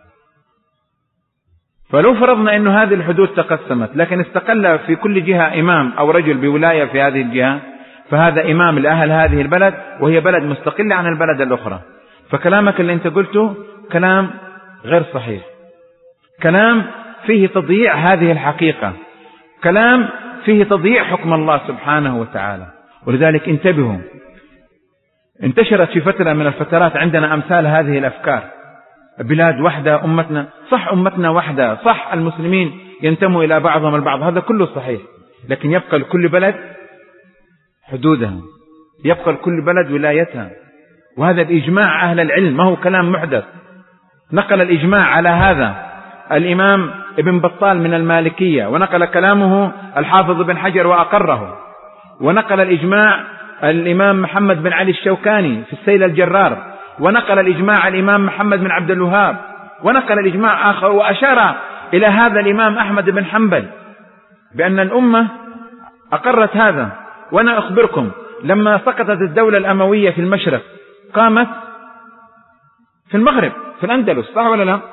B: فلو فرضنا أن هذه الحدود تقسمت لكن استقل في كل جهة إمام أو رجل بولاية في هذه الجهة، فهذا إمام لأهل هذه البلد وهي بلد مستقلة عن البلد الأخرى. فكلامك اللي أنت قلته كلام غير صحيح، كلام فيه تضييع هذه الحقيقة، كلام فيه تضييع حكم الله سبحانه وتعالى. ولذلك انتبهوا، انتشرت في فترة من الفترات عندنا أمثال هذه الأفكار، بلاد وحدة، أمتنا صح، أمتنا وحدة صح، المسلمين ينتموا إلى بعضهم البعض، هذا كله صحيح، لكن يبقى لكل بلد حدودها، يبقى لكل بلد ولايتها، وهذا بإجماع أهل العلم، ما هو كلام محدث. نقل الإجماع على هذا الإمام ابن بطال من المالكية، ونقل كلامه الحافظ بن حجر وأقره، ونقل الإجماع الإمام محمد بن علي الشوكاني في السيل الجرار، ونقل الإجماع الإمام محمد بن عبد الوهاب، ونقل الإجماع آخر، وأشار إلى هذا الإمام أحمد بن حنبل بأن الأمة أقرت هذا. وأنا أخبركم لما سقطت الدولة الأموية في المشرق قامت في المغرب في الأندلس، صح ولا لا؟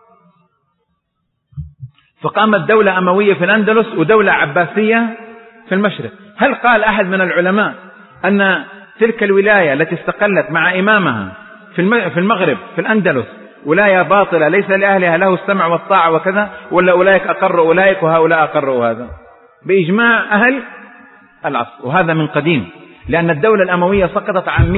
B: فقامت دولة أموية في الأندلس ودولة عباسية في المشرق. هل قال أحد من العلماء أن تلك الولاية التي استقلت مع إمامها في المغرب في الأندلس ولاية باطلة ليس لأهلها له السمع والطاعة وكذا، ولا أولئك أقروا أولئك وهؤلاء أقروا هذا؟ بإجماع أهل العصر، وهذا من قديم، لأن الدولة الأموية سقطت عام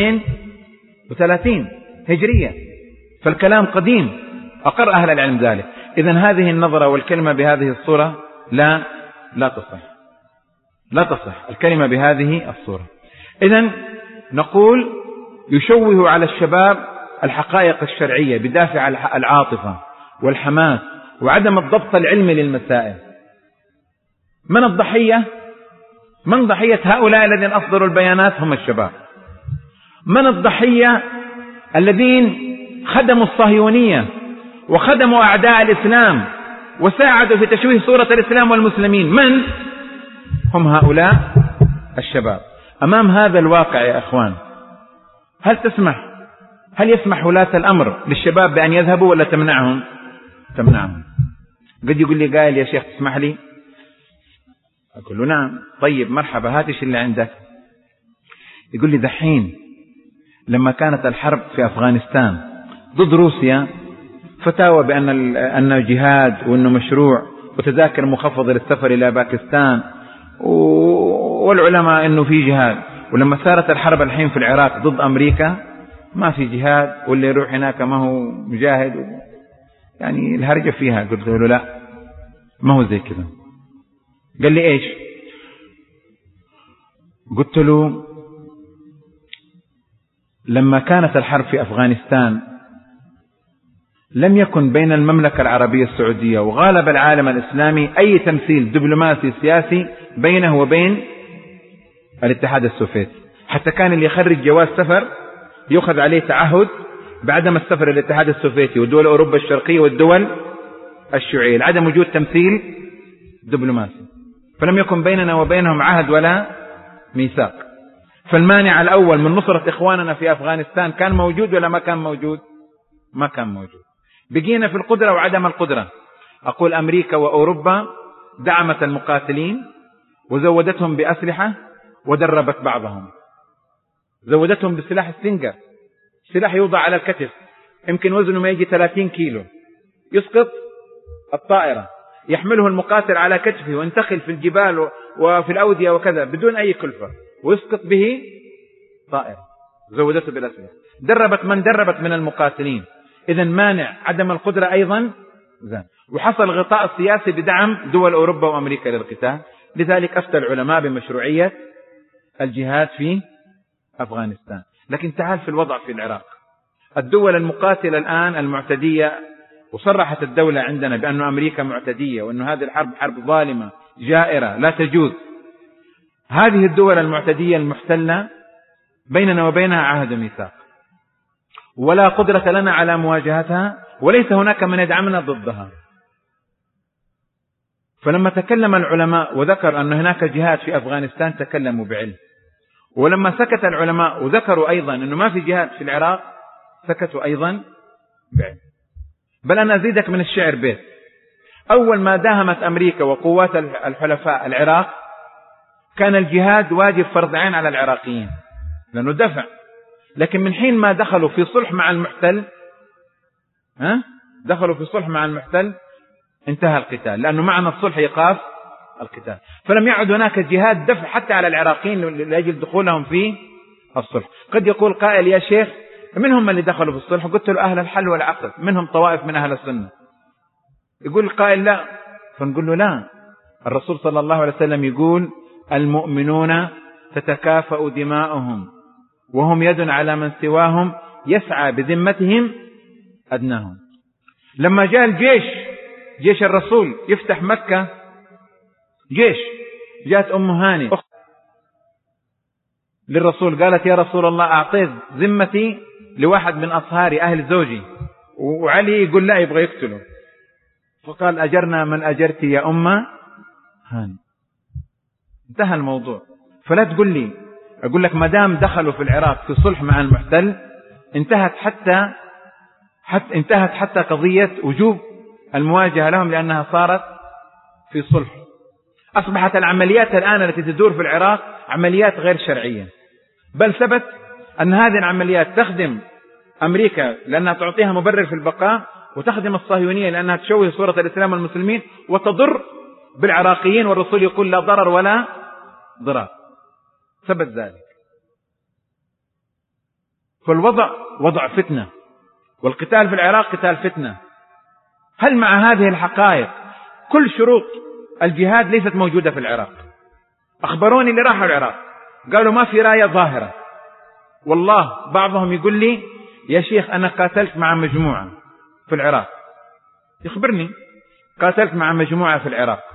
B: 132 هجرية، فالكلام قديم، أقر أهل العلم ذلك. إذن هذه النظرة والكلمة بهذه الصورة لا تصح الكلمة بهذه الصورة. إذن نقول يشوه على الشباب الحقائق الشرعية بدافع العاطفة والحماس وعدم الضبط العلمي للمسائل. من ضحية هؤلاء الذين أصدروا البيانات؟ هم الشباب. من الضحية الذين خدموا الصهيونية وخدموا أعداء الإسلام وساعدوا في تشويه صورة الإسلام والمسلمين؟ من هم هؤلاء؟ الشباب. أمام هذا الواقع يا أخوان، هل يسمح ولاة الأمر للشباب بأن يذهبوا ولا تمنعهم؟ قد يقول لي قائل يا شيخ تسمح لي؟ أقول له نعم. طيب مرحبا، هاتش اللي عندك. يقول لي دحين لما كانت الحرب في أفغانستان ضد روسيا فتاوى بأن جهاد وأنه مشروع وتذاكر مخفضة للسفر إلى باكستان والعلماء أنه في جهاد، ولما صارت الحرب الحين في العراق ضد أمريكا ما في جهاد، واللي يروح هناك ما هو مجاهد، يعني الهرجة فيها. قلت له لا، ما هو زي كذا. قال لي ايش؟ قلت له لما كانت الحرب في أفغانستان لم يكن بين المملكة العربية السعودية وغالب العالم الإسلامي أي تمثيل دبلوماسي سياسي بينه وبين الاتحاد السوفيتي، حتى كان اللي يخرج جواز سفر يأخذ عليه تعهد بعدم السفر للاتحاد السوفيتي ودول أوروبا الشرقية والدول الشيوعية لعدم وجود تمثيل دبلوماسي، فلم يكن بيننا وبينهم عهد ولا ميثاق. فالمانع الأول من نصرة إخواننا في أفغانستان كان موجود ولا ما كان موجود؟ ما كان موجود. بقينا في القدرة وعدم القدرة. أقول أمريكا وأوروبا دعمت المقاتلين وزودتهم بأسلحة ودربت بعضهم، زودتهم بسلاح السنجر، سلاح يوضع على الكتف يمكن وزنه ما يجي 30 كيلو، يسقط الطائرة، يحمله المقاتل على كتفه وينتقل في الجبال وفي الأودية وكذا بدون أي كلفة، ويسقط به طائرة، زودته بالأسلحة، دربت من دربت من المقاتلين. إذن مانع عدم القدرة أيضا زين. وحصل غطاء سياسي بدعم دول أوروبا وأمريكا للقتال، لذلك أفتى العلماء بمشروعية الجهاد في أفغانستان. لكن تعال في الوضع في العراق، الدول المقاتلة الآن المعتدية، وصرحت الدولة عندنا بأن أمريكا معتدية وأن هذه الحرب حرب ظالمة جائرة لا تجوز. هذه الدول المعتدية المحتلة بيننا وبينها عهد ميثاق، ولا قدرة لنا على مواجهتها، وليس هناك من يدعمنا ضدها. فلما تكلم العلماء وذكر أن هناك جهاد في أفغانستان تكلموا بعلم، ولما سكت العلماء وذكروا أيضا أنه ما في جهاد في العراق سكتوا أيضا بعلم. بل أنا أزيدك من الشعر بيت، أول ما داهمت أمريكا وقوات الحلفاء العراق كان الجهاد واجب فرض عين على العراقيين لأنه دفع، لكن من حين ما دخلوا في صلح مع المحتل انتهى القتال، لأنه معنى الصلح إيقاف القتال، فلم يعد هناك جهاد دفع حتى على العراقيين لأجل دخولهم في الصلح. قد يقول قائل يا شيخ منهم اللي دخلوا في الصلح، قلت له أهل الحل والعقد، منهم طوائف من أهل السنة. يقول القائل لا، فنقول له لا، الرسول صلى الله عليه وسلم يقول المؤمنون تتكافأ دماؤهم وهم يد على من سواهم يسعى بذمتهم أدناهم. لما جاء الجيش، جيش الرسول يفتح مكة، جيش، جاءت أم هاني للرسول قالت يا رسول الله أعطيت ذمتي لواحد من أصهاري أهل زوجي، وعلي يقول لا يبغى يقتله، فقال أجرنا من أجرت يا أم هاني. انتهى الموضوع. فلا تقول لي، أقول لك ما دام دخلوا في العراق في صلح مع المحتل، انتهت حتى قضية وجوب المواجهة لهم لأنها صارت في صلح. أصبحت العمليات الآن التي تدور في العراق عمليات غير شرعية، بل ثبت أن هذه العمليات تخدم أمريكا لأنها تعطيها مبرر في البقاء، وتخدم الصهيونية لأنها تشوه صورة الإسلام والمسلمين وتضر بالعراقيين، والرسول يقول لا ضرر ولا ضرار، ثبت ذلك. فالوضع وضع فتنة، والقتال في العراق قتال فتنة. هل مع هذه الحقائق كل شروط الجهاد ليست موجودة في العراق؟ أخبروني اللي راحوا العراق قالوا ما في راية ظاهرة. والله بعضهم يقول لي يا شيخ أنا قاتلت مع مجموعة في العراق، يخبرني قاتلت مع مجموعة في العراق،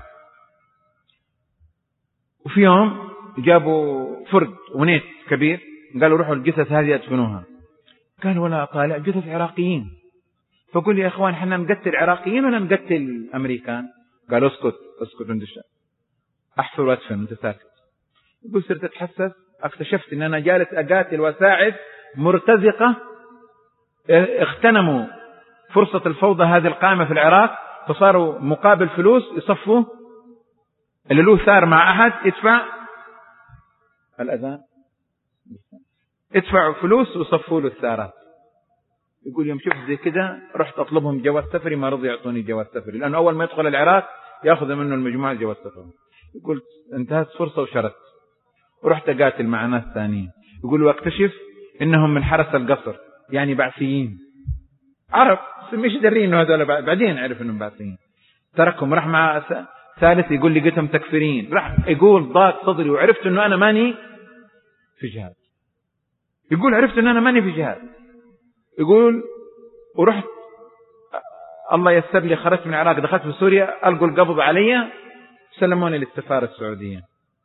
B: وفي يوم جابوا فرد ونيت كبير قالوا روحوا الجثث هذه ادفنوها. قالوا ولا طالع جثث عراقيين. فقول لي يا اخوان احنا نقتل عراقيين ولا نقتل امريكان؟ قالوا اسكت انت احفر وادفن انت ساكت. يقول صرت اتحسس، اكتشفت ان انا جالس اقاتل واساعد مرتزقة اغتنموا فرصة الفوضى هذه القائمة في العراق، فصاروا مقابل فلوس يصفوا اللي له ثار مع أحد يدفع الأذان، ادفعوا فلوس وصفوا له الثارات. يقول يوم شفت زي كده رحت أطلبهم جواز سفري، ما رضي يعطوني جواز سفري، لأنه أول ما يدخل العراق يأخذ منه المجموعة جواز سفري. يقول انتهت فرصة وشرت، ورحت أقاتل مع ناس ثانيين. يقول واكتشف إنهم من حرس القصر، يعني بعثيين عرب، مش درين إنه هذول بعدين عرف إنهم بعثيين. تركهم راح مع ثالث يقول لي قلتهم تكفيرين، راح يقول ضاق صدري وعرفت إنه أنا ماني في جهاد. يقول عرفت إنه أنا ماني في جهاد. يقول ورحت الله يسر لي خرجت من العراق دخلت في سوريا، ألقوا القبض علي سلموني للسفارة السعودية.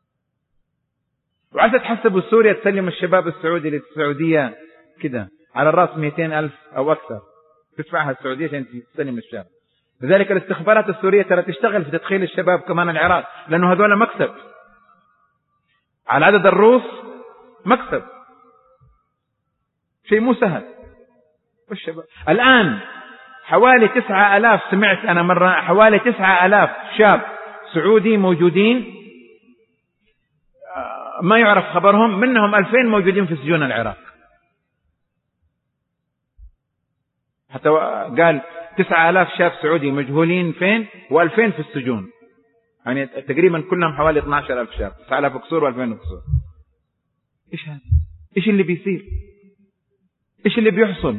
B: وعسى تحسبوا سوريا تسلم الشباب السعودي للسعودية كده على الرأس 200,000 أو أكثر تدفعها السعودية عشان تسلم الشباب. لذلك الاستخبارات السورية ترى تشتغل في تدخيل الشباب كمان العراق، لأنه هذول مكسب على عدد الروس، مكسب شيء مو سهل. والشباب الآن حوالي 9,000 سمعت أنا مرة حوالي 9,000 شاب سعودي موجودين ما يعرف خبرهم، منهم 2000 موجودين في سجون العراق. حتى قال 9,000 شاب سعودي مجهولين فين، و2000 في السجون، يعني تقريبا كلهم حوالي 12,000 شاب، 9,000 كسور و2000 كسور. إيش هذا؟ إيش اللي بيصير؟ إيش اللي بيحصل؟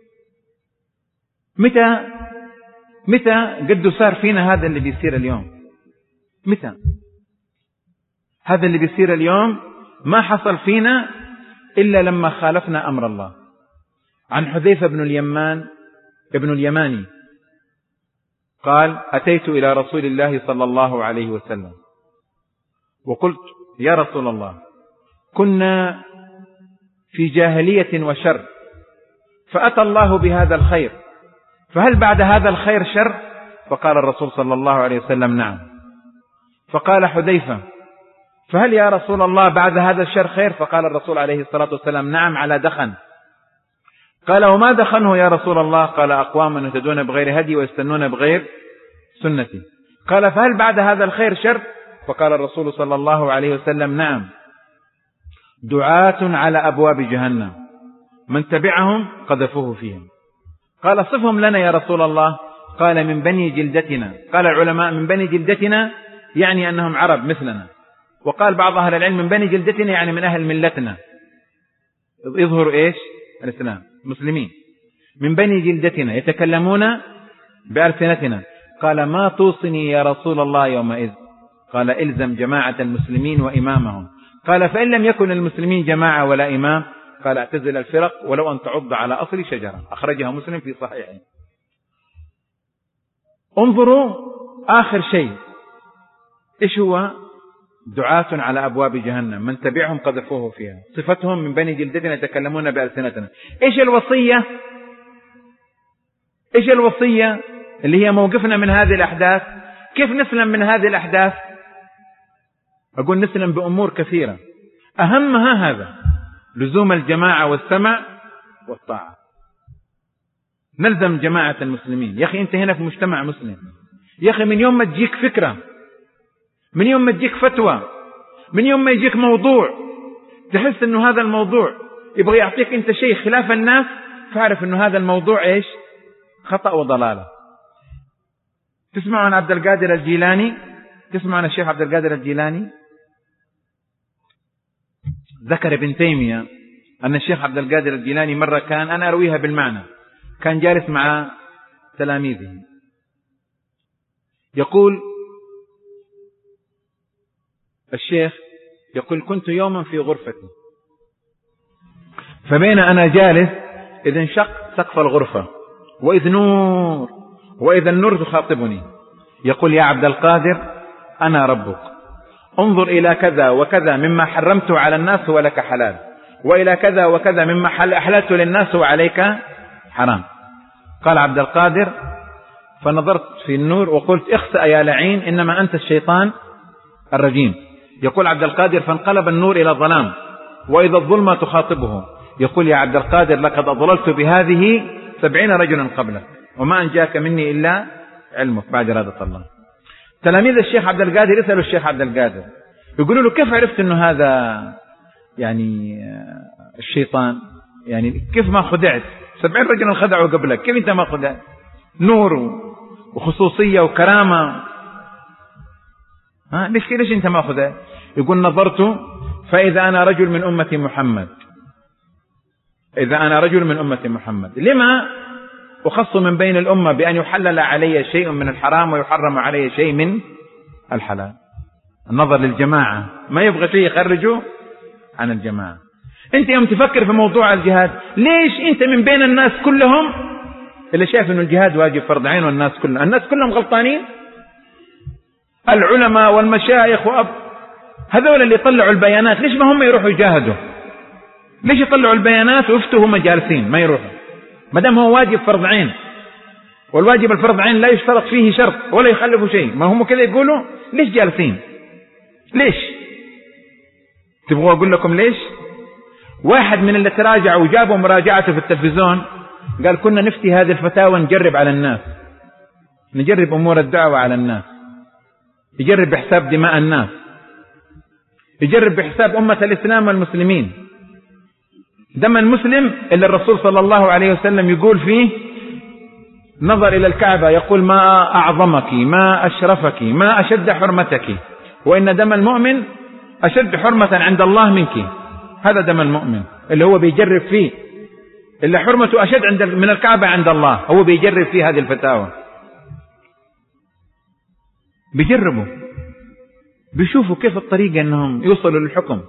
B: متى قد صار فينا هذا اللي بيصير اليوم؟ متى هذا اللي بيصير اليوم؟ ما حصل فينا إلا لما خالفنا أمر الله. عن حذيفة ابن اليماني قال أتيت إلى رسول الله صلى الله عليه وسلم وقلت يا رسول الله كنا في جاهلية وشر، فأتى الله بهذا الخير، فهل بعد هذا الخير شر؟ فقال الرسول صلى الله عليه وسلم نعم. فقال حذيفة فهل يا رسول الله بعد هذا الشر خير؟ فقال الرسول عليه الصلاة والسلام نعم على دخن. قال وما دخنه يا رسول الله؟ قال أقوام يهتدون بغير هدي ويستنون بغير سنتي. قال فهل بعد هذا الخير شر؟ فقال الرسول صلى الله عليه وسلم نعم، دعاة على أبواب جهنم من تبعهم قذفوه فيهم. قال صفهم لنا يا رسول الله؟ قال من بني جلدتنا. قال العلماء من بني جلدتنا يعني أنهم عرب مثلنا، وقال بعض أهل العلم من بني جلدتنا يعني من أهل ملتنا، يظهر إيش؟ الإسلام. مسلمين من بني جلدتنا يتكلمون بألسنتنا. قال ما توصني يا رسول الله يومئذ؟ قال إلزم جماعة المسلمين وإمامهم. قال فإن لم يكن المسلمين جماعة ولا إمام؟ قال اعتزل الفرق ولو أن تعض على أصل شجرة. أخرجها مسلم في صحيحه. انظروا آخر شيء إيش هو؟ دعاة على أبواب جهنم من تبعهم قذفوه فيها. صفتهم من بني جلدتنا يتكلمون بألسنتنا. إيش الوصية؟ إيش الوصية اللي هي موقفنا من هذه الأحداث؟ كيف نسلم من هذه الأحداث؟ أقول نسلم بأمور كثيرة، أهمها هذا لزوم الجماعة والسمع والطاعة. نلزم جماعة المسلمين. يا أخي أنت هنا في مجتمع مسلم، يا أخي من يوم ما تجيك فكرة، من يوم ما تجيك فتوى، من يوم ما يجيك موضوع تحس أنه هذا الموضوع يبغى يعطيك أنت شيء خلاف الناس، فاعرف أنه هذا الموضوع إيش؟ خطأ وضلالة. تسمعوا عن عبد القادر الجيلاني؟ تسمعوا عن الشيخ عبد القادر الجيلاني؟ ذكر ابن تيمية أن الشيخ عبد القادر الجيلاني مرة كان، أنا أرويها بالمعنى، كان جالس مع تلاميذه، يقول الشيخ يقول كنت يوما في غرفتي، فبين أنا جالس إذ انشق سقف الغرفة وإذ نور، وإذا النور تخاطبني يقول يا عبد القادر أنا ربك، انظر إلى كذا وكذا مما حرمته على الناس هو لك حلال، وإلى كذا وكذا مما أحللته للناس هو عليك حرام. قال عبد القادر فنظرت في النور وقلت اخسأ يا لعين إنما أنت الشيطان الرجيم. يقول عبد القادر فانقلب النور إلى الظلام وإذا الظلمة تخاطبه يقول يا عبد القادر لقد أضللت بهذه 70 رجلا قبلك وما أنجاك مني إلا علمك بعد إرادة الله. تلاميذ الشيخ عبد القادر يسألوا الشيخ عبد القادر يقولوا له كيف عرفت أنه هذا يعني الشيطان؟ يعني كيف ما خدعت؟ 70 رجلا خدعوا قبلك، كيف أنت ما خدعت؟ نور وخصوصية وكرامة، ليش أنت ما خدعت؟ يقول نظرت فإذا أنا رجل من أمة محمد، إذا أنا رجل من أمة محمد لما أخص من بين الأمة بأن يحلل علي شيء من الحرام ويحرم علي شيء من الحلال؟ النظر للجماعة، ما يبغى شيء يخرجه عن الجماعة. أنت يوم تفكر في موضوع الجهاد، ليش أنت من بين الناس كلهم اللي شايف أنه الجهاد واجب فرض عين والناس كلهم، الناس كلهم غلطانين؟ العلماء والمشايخ هذول اللي يطلعوا البيانات، ليش ما هم يروحوا يجاهدوا؟ ليش يطلعوا البيانات ويفتوا هم جالسين ما يروحوا؟ ما دام هو واجب فرض عين، والواجب الفرض عين لا يشترط فيه شرط ولا يخلفوا شيء، ما هم كذا يقولوا ليش جالسين؟ ليش؟ تبغوا أقول لكم ليش؟ واحد من اللي تراجعوا وجابوا مراجعته في التلفزيون قال كنا نفتي هذه الفتاوى نجرب على الناس، نجرب أمور الدعوة على الناس، يجرب بحساب دماء الناس، يجرب بحساب أمة الإسلام والمسلمين. دم المسلم اللي الرسول صلى الله عليه وسلم يقول فيه نظر إلى الكعبة يقول ما أعظمك ما أشرفك ما أشد حرمتك، وإن دم المؤمن أشد حرمة عند الله منك. هذا دم المؤمن اللي هو بيجرب فيه، اللي حرمته أشد من الكعبة عند الله، هو بيجرب فيه هذه الفتاوى، بيجربوا بيشوفوا كيف الطريقة أنهم يوصلوا للحكم،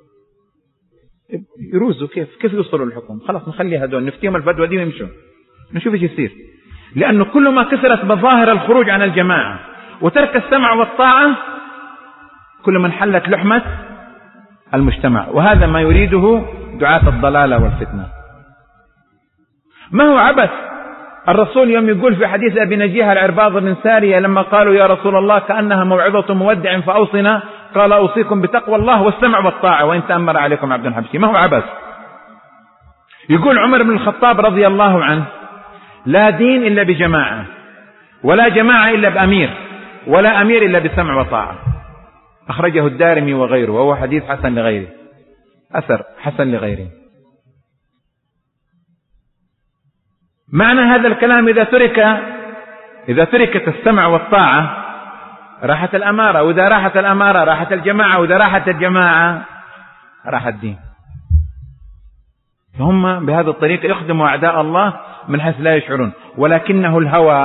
B: يروزوا كيف يوصلوا للحكم. خلاص نخلي هذول نفتيهم الفتوى دي ويمشوا نشوف ايش يصير. لأنه كل ما كثرت مظاهر الخروج عن الجماعة وترك السمع والطاعة كل من حلت لحمة المجتمع، وهذا ما يريده دعاة الضلالة والفتنة. ما هو عبث. الرسول يوم يقول في حديث أبي نجيه العرباض بن سارية لما قالوا يا رسول الله كأنها موعظة مودع فأوصنا، قال أوصيكم بتقوى الله والسمع والطاعة وإن تأمر عليكم عبد حبشي. ما هو عبث. يقول عمر بن الخطاب رضي الله عنه لا دين إلا بجماعة، ولا جماعة إلا بأمير، ولا أمير إلا بسمع وطاعة. أخرجه الدارمي وغيره، وهو حديث حسن لغيره، أثر حسن لغيره. معنى هذا الكلام إذا تركت السمع والطاعة راحت الأمارة، وإذا راحت الأمارة راحت الجماعة، وإذا راحت الجماعة راح الدين. فهم بهذه الطريقة يخدموا أعداء الله من حيث لا يشعرون. ولكنه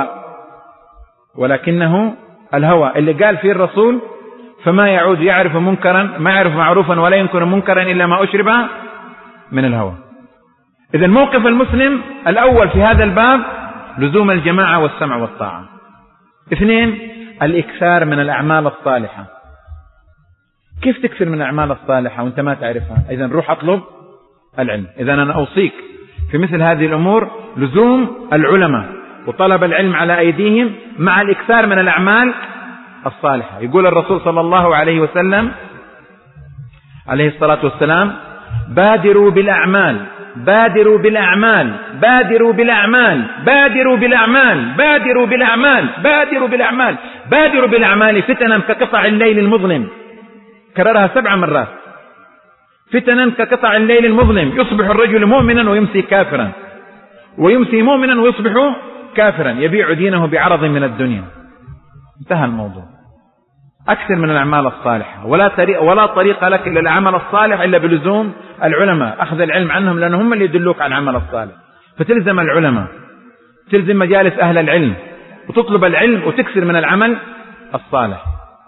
B: الهوى اللي قال فيه الرسول: فما يعود يعرف منكرا، ما يعرف معروفا ولا ينكر منكرا إلا ما أشرب من الهوى. إذن موقف المسلم الأول في هذا الباب لزوم الجماعة والسمع والطاعة. 2، الإكثار من الأعمال الصالحة. كيف تكثر من الأعمال الصالحة وأنت ما تعرفها؟ إذن روح أطلب العلم. إذن أنا أوصيك في مثل هذه الأمور لزوم العلماء وطلب العلم على أيديهم مع الإكثار من الأعمال الصالحة. يقول الرسول صلى الله عليه وسلم عليه الصلاة والسلام: بادروا بالأعمال، بادروا بالأعمال، بادروا بالأعمال، بادروا بالأعمال، بادروا بالأعمال، بادروا بالأعمال، بادروا بالأعمال فتنا كقطع الليل المظلم. كررها 7 مرات. فتنا كقطع الليل المظلم، يصبح الرجل مؤمنا ويمسي كافرا، ويمسي مؤمنا ويصبح كافرا، يبيع دينه بعرض من الدنيا. انتهى الموضوع. أكثر من الأعمال الصالحة، ولا طريق لك إلى العمل الصالح إلا بلزوم العلماء، أخذ العلم عنهم، لأنهم هم اللي يدلوك على العمل الصالح. فتلزم العلماء، تلزم مجالس أهل العلم، وتطلب العلم وتكثر من العمل الصالح.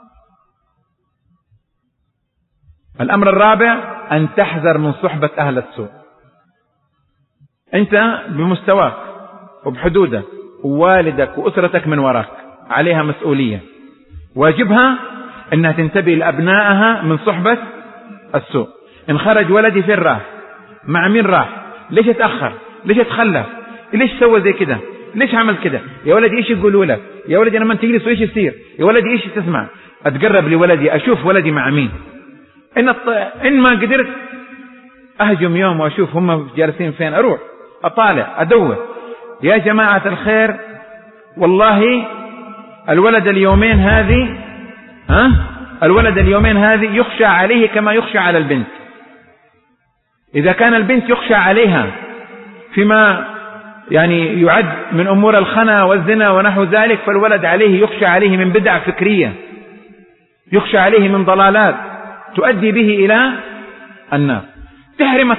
B: الأمر الرابع: أن تحذر من صحبة أهل السوء. أنت بمستواك وبحدودك، ووالدك وأسرتك من وراك عليها مسؤولية، واجبها أنها تنتبه لأبنائها من صحبة السوء. إن خرج ولدي فين راح؟ مع مين راح؟ ليش اتأخر؟ ليش اتخلف؟ ليش سوى زي كده؟ ليش عمل كده؟ يا ولدي إيش يقولوا لك؟ يا ولدي لما تجلس وإيش يصير؟ يا ولدي إيش تسمع؟ أتقرب لولدي، أشوف ولدي مع مين. إن ما قدرت أهجم يوم وأشوف هم جالسين فين، أروح أطالع أدور. يا جماعة الخير، والله الولد اليومين هذه يخشى عليه كما يخشى على البنت. إذا كان البنت يخشى عليها فيما يعني يعد من أمور الخنا والزنا ونحو ذلك، فالولد عليه يخشى عليه من بدع فكرية، يخشى عليه من ضلالات تؤدي به إلى النار. تحرمك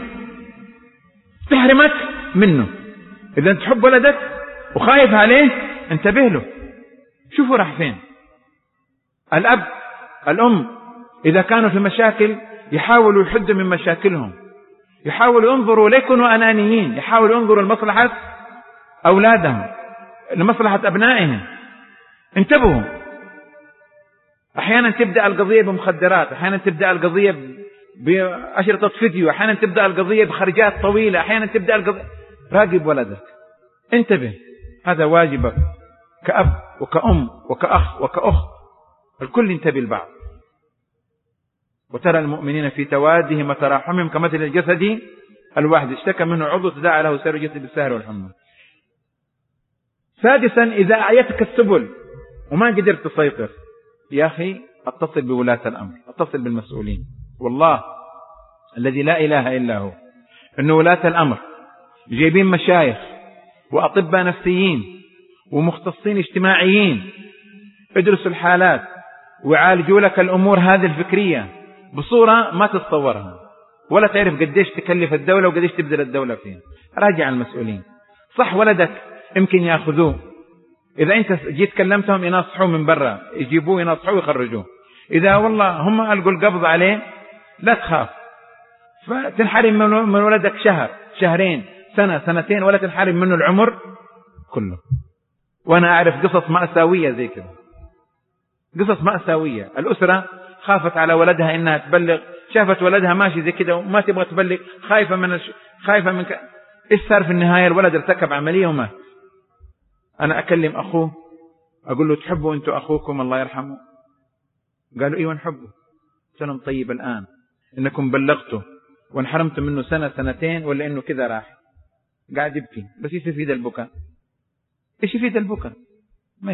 B: منه. إذا تحب ولدك وخايف عليه انتبه له، شوفوا راح فين. الأب الأم إذا كانوا في مشاكل يحاولوا يحدوا من مشاكلهم، يحاولوا ينظروا، لا يكونوا أنانيين، يحاولوا ينظروا لمصلحة أولادهم، لمصلحة أبنائهم. انتبهوا. أحيانا تبدأ القضية بمخدرات، أحيانا تبدأ القضية بأشرطة فيديو، أحيانا تبدأ القضية بخرجات طويلة، أحيانا تبدأ القضية. راقب ولدك، انتبه. هذا واجبك كأب وكأم وكأخ وكأخت، الكل ينتبه البعض. وترى المؤمنين في توادهم وتراحمهم كمثل الجسد الواحد اشتكى منه عضو تداعى له سائر الجسد بالسهر والحمى. 6، إذا أعيتك السبل وما قدرت تسيطر، يا أخي اتصل بولاة الأمر، اتصل بالمسؤولين. والله الذي لا إله إلا هو أن ولاة الأمر جايبين مشايخ وأطباء نفسيين ومختصين اجتماعيين ادرسوا الحالات ويعالجوا لك الأمور هذه الفكرية بصورة ما تتصورها، ولا تعرف قديش تكلف الدولة وقديش تبذل الدولة فيها. راجع المسؤولين. صح ولدك يمكن يأخذوه، إذا أنت جيت كلمتهم يناصحوه من برا، يجيبوه يناصحوه يخرجوه. إذا والله هم ألقوا القبض عليه لا تخاف، فتنحرم من ولدك شهر، شهرين، سنة، سنتين، ولا تنحرم منه العمر كله. وأنا أعرف قصص مأساوية زي كده، قصص مأساوية. الأسرة خافت على ولدها إنها تبلغ، شافت ولدها ماشي زي كده وما تبغى تبلغ، خايفة من إيش صار في النهاية؟ الولد ارتكب عملية ومات. أنا أكلم أخوه أقول له تحبوا أنتوا أخوكم الله يرحمه؟ قالوا إيوه نحبه. سنم طيب الآن إنكم بلغتوا وانحرمتم منه سنة سنتين، ولا إنه كذا راح قاعد يبكي بس يفيد البكاء. إيش يفيد البكاء؟ ما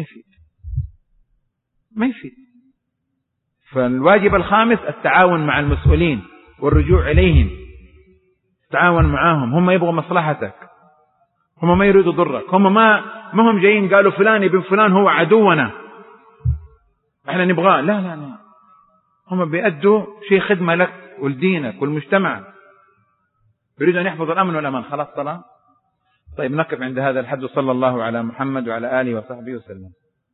B: يفيد. فالواجب الخامس التعاون مع المسؤولين والرجوع إليهم، تعاون معاهم. هم يبغوا مصلحتك، هم ما يريدوا ضرك، هم ما هم جايين قالوا فلان ابن فلان هو عدونا احنا نبغاه. لا، هم بيأدوا شيء خدمة لك ولدينك والمجتمع. يريد أن يحفظ الأمن والأمان. خلاص صلاة. طيب نقف عند هذا الحد، صلى الله على محمد وعلى آله وصحبه وسلم.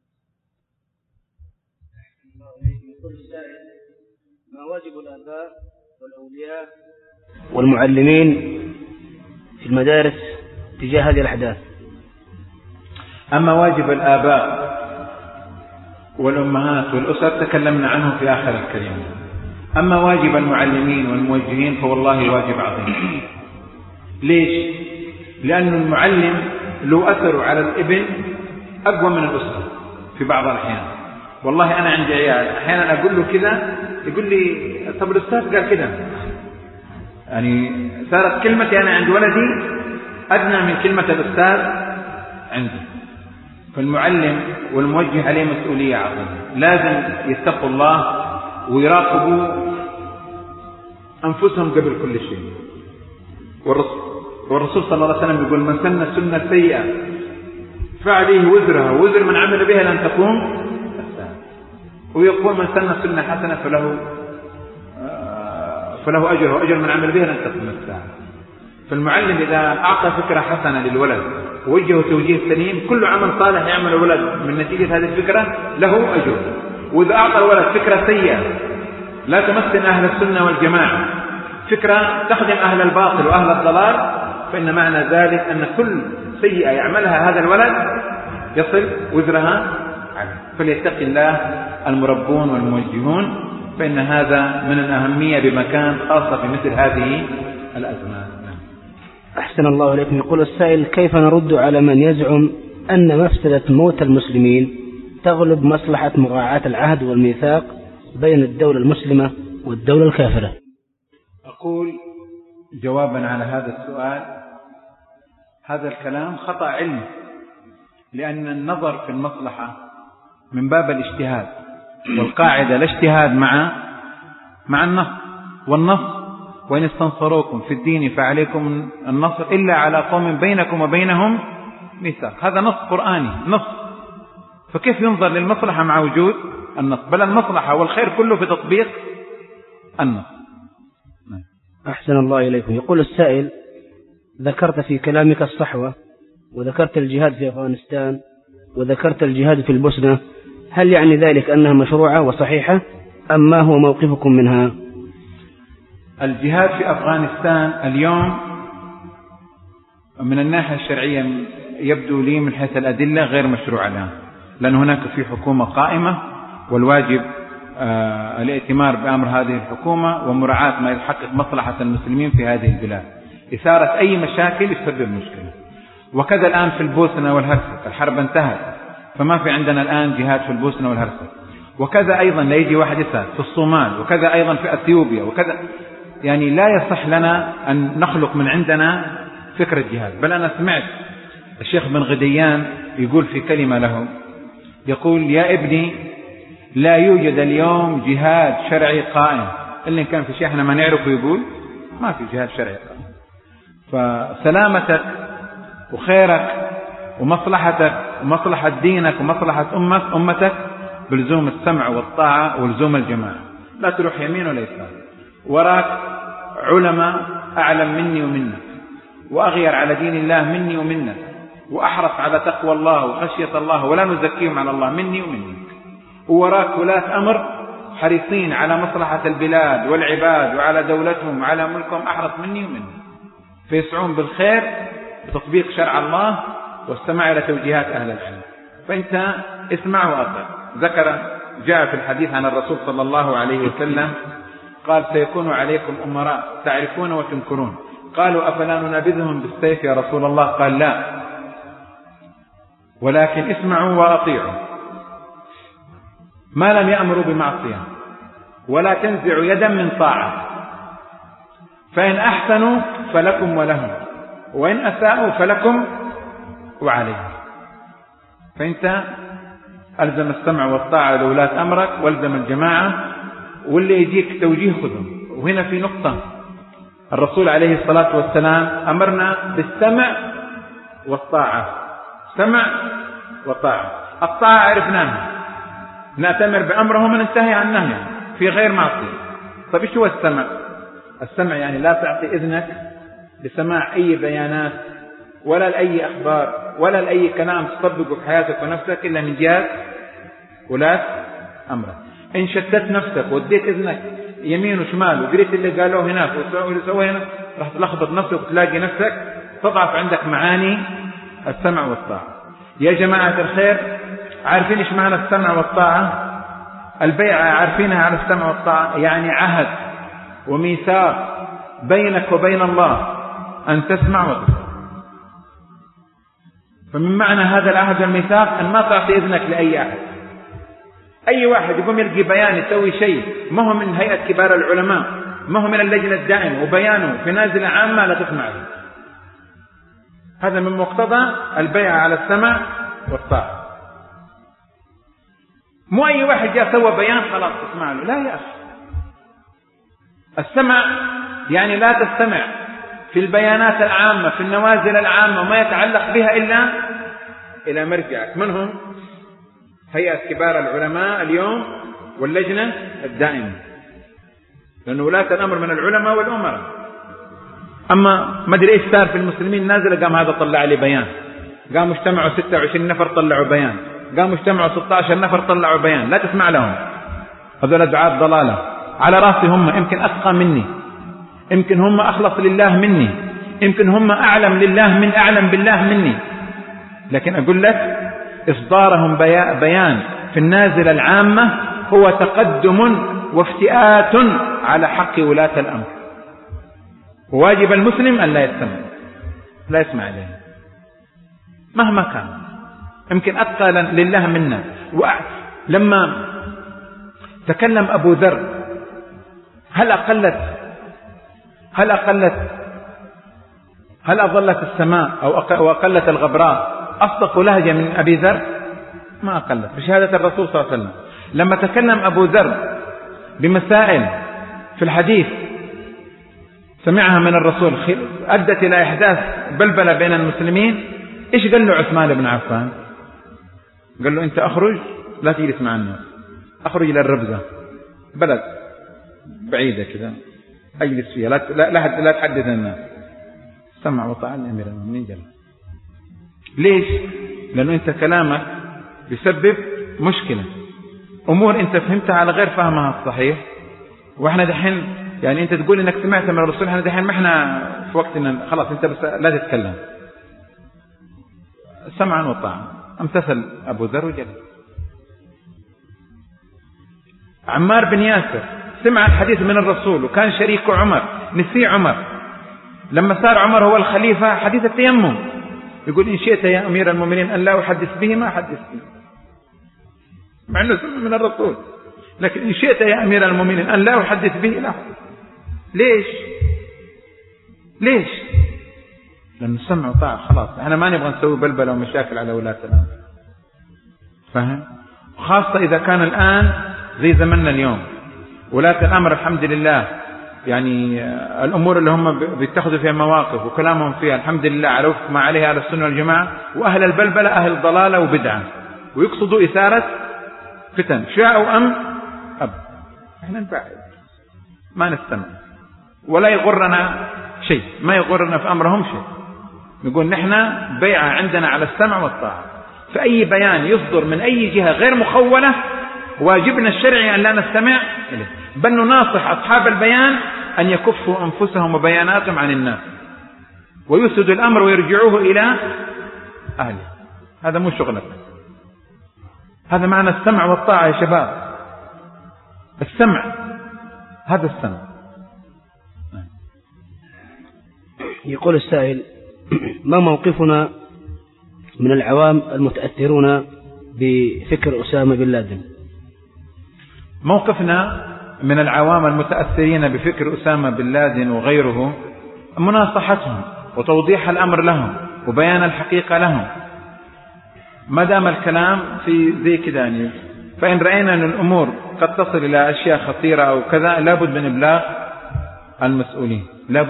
C: ما واجب الآباء والأولياء والمعلمين في المدارس تجاه هذه الأحداث؟
B: أما واجب الآباء والأمهات والأسر تكلمنا عنه في آخر الكلمة. أما واجب المعلمين والموجهين فوالله واجب عظيم. ليش؟ لأن المعلم له أثر على الابن أقوى من الأسرة في بعض الأحيان. والله أنا عندي عيال أحيانا أقول له كذا يقول لي طب الأستاذ قال كذا، يعني صارت كلمتي أنا عند ولدي أدنى من كلمة الأستاذ عندي. فالمعلم والموجه عليه مسؤولية عظيمة، لازم يتقوا الله ويراقبوا أنفسهم قبل كل شيء. والرسول صلى الله عليه وسلم يقول من سن سنة سيئة فعليه وزرها وزر من عمل بها لن تقوم الساعة، ويقول من سن سنة حسنة فله أجر وأجر من عمل بها لن تقوم الساعة. فالمعلم إذا أعطى فكرة حسنة للولد ووجهه توجيه سليم، كل عمل صالح يعمل الولد من نتيجة هذه الفكرة له أجر. وإذا أعطى الولد فكرة سيئة لا تمثل أهل السنة والجماعة، فكرة تخدم أهل الباطل وأهل الضلال، فإن معنى ذلك أن كل سيئة يعملها هذا الولد يصل وزرها عليه. فليتقي الله المربون والموجهون، فإن هذا من الأهمية بمكان، خاصة في مثل هذه الأزمان.
C: أحسن الله إليكم. يقول السائل: كيف نرد على من يزعم أن مفسدة موت المسلمين تغلب مصلحة مراعاة العهد والميثاق بين الدولة المسلمة والدولة الكافرة؟
B: أقول جوابا على هذا السؤال: هذا الكلام خطأ علمي، لأن النظر في المصلحة من باب الاجتهاد، والقاعدة لا اجتهاد مع النص، والنص وإن استنصروكم في الدين فعليكم النصر إلا على قوم بينكم وبينهم ميثاق. هذا نص قرآني، نص. فكيف ينظر للمصلحة مع وجود النص؟ بل المصلحة والخير كله في تطبيق النص.
C: أحسن الله إليكم. يقول السائل: ذكرت في كلامك الصحوة، وذكرت الجهاد في أفغانستان، وذكرت الجهاد في البوسنة، هل يعني ذلك أنها مشروعة وصحيحة، أم ما هو موقفكم منها؟
B: الجهاد في أفغانستان اليوم من الناحية الشرعية يبدو لي من حيث الأدلة غير مشروع الآن، لأن هناك في حكومة قائمة، والواجب الائتمار بأمر هذه الحكومة ومراعاة ما يحقق مصلحة المسلمين في هذه البلاد. إثارة أي مشاكل يسبب مشكلة. وكذا الآن في البوسنة والهرسك، الحرب انتهت، فما في عندنا الآن جهاد في البوسنة والهرسك. وكذا أيضا لا يجي واحد يسأل في الصومال، وكذا أيضا في أثيوبيا، وكذا. يعني لا يصح لنا أن نخلق من عندنا فكرة جهاد. بل أنا سمعت الشيخ بن غديان يقول في كلمة له، يقول: يا ابني لا يوجد اليوم جهاد شرعي قائم. اللي كان في شيخنا ما نعرفه يقول ما في جهاد شرعي قائم. فسلامتك وخيرك ومصلحتك ومصلحة دينك ومصلحة أمتك بلزوم السمع والطاعة ولزوم الجماعة. لا تروح يمين ولا يسار، وراك علماء أعلم مني ومنك، وأغير على دين الله مني ومنك، وأحرص على تقوى الله وخشية الله ولا نزكيهم على الله مني ومنك، ووراك ولاة أمر حريصين على مصلحة البلاد والعباد وعلى دولتهم وعلى ملكهم أحرص مني ومنك، فيسعون بالخير بتطبيق شرع الله واستمع إلى توجيهات أهل العلم. فأنت اسمع وأطع. جاء في الحديث عن الرسول صلى الله عليه وسلم قال: سيكون عليكم أمراء تعرفون وتنكرون. قالوا: أفلا ننابذهم بالسيف يا رسول الله؟ قال: لا، ولكن اسمعوا وأطيعوا، ما لم يأمروا بمعصية، ولا تنزعوا يدا من طاعة، فإن أحسنوا فلكم ولهم، وإن أساءوا فلكم وعليهم. فأنت ألزم السمع والطاعة لولاة أمرك، والزم الجماعة، واللي يجيك توجيه خذه. وهنا في نقطة: الرسول عليه الصلاة والسلام أمرنا بالسمع والطاعة. سمع وطاعة. الطاعة عرفناها، نأتمر بأمره وننتهي عن نهيه في غير معصية. طيب إيش هو السمع؟ السمع يعني لا تعطي إذنك لسماع أي بيانات ولا لأي أخبار ولا لأي كلام تطبقه في حياتك ونفسك إلا من جهة ولاة أمرك. إن شتت نفسك وديت إذنك يمين وشمال وقريت اللي قالوه هناك واللي سواه هنا، راح تلخبط نفسك وتلاقي نفسك تضعف عندك معاني السمع والطاعة. يا جماعة الخير، عارفين إيش معنى السمع والطاعة؟ البيعة عارفينها على السمع والطاعة، يعني عهد وميثاق بينك وبين الله أن تسمع وتطيع. فمن معنى هذا العهد والميثاق أن ما تعطي إذنك لأي أحد. أي واحد يقوم يلقي بيان يسوي شيء ما هو من هيئة كبار العلماء، ما هو من اللجنة الدائمة، وبيانه في نازلة عامة لا تسمع له. هذا من مقتضى البيعة على السمع والطاعة. مو أي واحد جاء سوى بيان خلاص تسمع له، لا يا أخي. السمع يعني لا تستمع في البيانات العامة في النوازل العامة وما يتعلق بها إلا إلى مرجعك. من هم؟ هيئة كبار العلماء اليوم واللجنة الدائمة، لأن ولاة الأمر من العلماء والأمراء. أما ما أدري إيش صار في المسلمين نازل، قام هذا طلع لي بيان، قام اجتمعوا 26 نفر طلعوا بيان، قام اجتمعوا 16 نفر طلعوا بيان، لا تسمع لهم. هذول دعاة ضلالة على راسي هم، يمكن أتقى مني، يمكن هم أخلص لله مني، يمكن هم أعلم لله من أعلم بالله مني، لكن أقول لك إصدارهم بيان في النازلة العامة هو تقدم وافتئات على حق ولاة الأمر. وواجب المسلم أن لا يسمع إليه مهما كان، يمكن أتقى لله منا. لما تكلم أبو ذر هل أظلت السماء أو أقلت الغبراء أصدق لهجة من أبي ذر؟ ما أقلت بشهادة الرسول صلى الله عليه وسلم. لما تكلم أبو ذر بمسائل في الحديث سمعها من الرسول أدت إلى إحداث بلبلة بين المسلمين، إيش قال له عثمان بن عفان؟ قال له أنت أخرج، لا تجلس مع الناس، أخرج إلى الربزة، بلد بعيدة كذا أجلس فيها، لا تحدث الناس. سمع وطاع الأمير المؤمنين جل. ليش؟ لأنه أنت كلامك بيسبب مشكلة، أمور أنت فهمتها على غير فهمها الصحيح، وإحنا دحين يعني أنت تقول إنك سمعت من الرسول، إحنا دحين ما إحنا في وقت إن خلاص أنت بس لا تتكلم. سمعا وطاعا امتثل أبو ذر وجل. عمار بن ياسر سمع الحديث من الرسول وكان شريك عمر، نسي عمر لما صار عمر هو الخليفة حديث التيمم، يقول إن شئت يا أمير المؤمنين أن لا أحدث به ما أحدث به، مع أنه سمع من الرسول، لكن إن شئت يا أمير المؤمنين أن لا أحدث به لا أحدث. ليش؟ لأنه سمع وطاعة خلاص. احنا ما نبغى نسوي بلبلة ومشاكل على ولاة الأمر، فهم؟ خاصة إذا كان الآن زي زمننا اليوم ولاة الأمر الحمد لله، يعني الأمور اللي هم بيتخذوا فيها مواقف وكلامهم فيها الحمد لله على وفق ما عليها على السنة والجماعة، وأهل البلبلة أهل ضلالة وبدعة ويقصدوا إثارة فتن شاءوا أم أب. احنا نبعد ما نستمع ولا يغرنا شيء، ما يغرنا في أمرهم شيء. نقول نحن بيعة عندنا على السمع والطاعة، فأي بيان يصدر من أي جهة غير مخولة واجبنا الشرعي أن لا نستمع إليه، بل نناصح أصحاب البيان أن يكفوا أنفسهم وبياناتهم عن الناس ويسدوا الأمر ويرجعوه إلى أهله. هذا مو شغلك، هذا معنى السمع والطاعة يا شباب. السمع هذا السمع.
C: يقول السائل: ما موقفنا من العوام المتأثرون بفكر أسامة بن لادن؟
B: موقفنا من العوام المتأثرين بفكر أسامة بن لادن وغيره مناصحتهم وتوضيح الأمر لهم وبيان الحقيقة لهم، ما دام الكلام في زي كده يعني. فإن رأينا أن الأمور قد تصل إلى أشياء خطيرة أو كذا لابد من إبلاغ المسؤولين،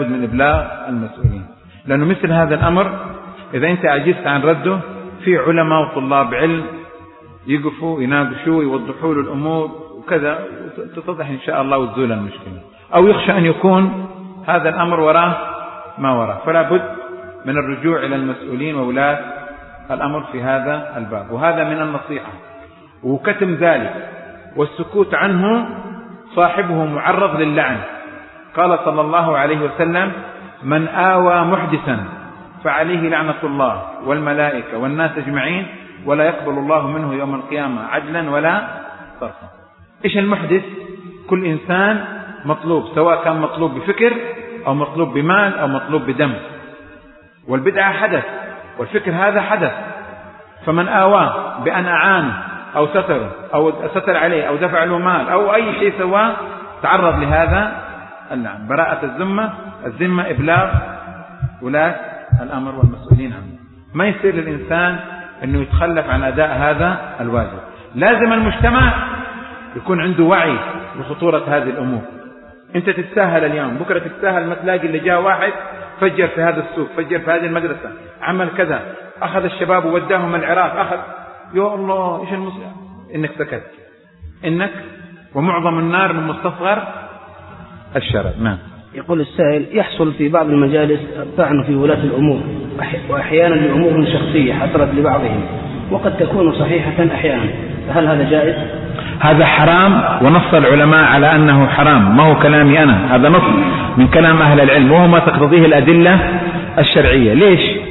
B: لأنه مثل هذا الأمر إذا أنت عجزت عن رده في علماء وطلاب علم يقفوا يناقشوا يوضحوا له الأمور وكذا تتضح إن شاء الله وتزول المشكلة. أو يخشى أن يكون هذا الأمر وراه ما وراء. فلا بد من الرجوع إلى المسؤولين وولاة الأمر في هذا الباب، وهذا من النصيحة. وكتم ذلك والسكوت عنه صاحبه معرض للعن. قال صلى الله عليه وسلم: من آوى محدثا فعليه لعنة الله والملائكة والناس أجمعين ولا يقبل الله منه يوم القيامة عدلا ولا صرفا. إيش المحدث؟ كل إنسان مطلوب، سواء كان مطلوب بفكر أو مطلوب بمال أو مطلوب بدم. والبدعة حدث والفكر هذا حدث. فمن آواه بأن أعانه أو ستره أو ستر عليه أو دفع له مال أو أي شيء سواه تعرض لهذا اللعن. براءة الذمة إبلاغ ولاة الأمر والمسؤولين عنه. ما يصير للإنسان أنه يتخلف عن أداء هذا الواجب. لازم المجتمع يكون عنده وعي بخطورة هذه الأمور. أنت تتساهل اليوم، بكرة تتساهل ما تلاقي اللي جاء واحد فجر في هذا السوق، فجر في هذه المدرسة، عمل كذا، أخذ الشباب ووداهم العراق، أخذ. يا الله إيش المصيبة؟ إنك سكت، إنك ومعظم النار من مستصغر الشرر. نعم.
C: يقول السائل: يحصل في بعض المجالس الطعن في ولاة الأمور، وأحيانا لأمور شخصية حصلت لبعضهم وقد تكون صحيحة أحيانا، فهل هذا جائز؟
B: هذا حرام، ونص العلماء على أنه حرام، ما هو كلامي أنا، هذا نص من كلام أهل العلم وهو ما تقتضيه الأدلة الشرعية. ليش؟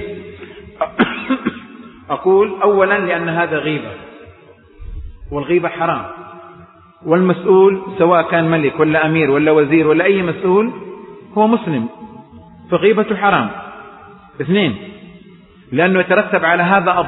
B: أقول أولا لأن هذا غيبة، والغيبة حرام، والمسؤول سواء كان ملك ولا أمير ولا وزير ولا أي مسؤول هو مسلم، فغيبته حرام. اثنين، لأنه يترتب على هذا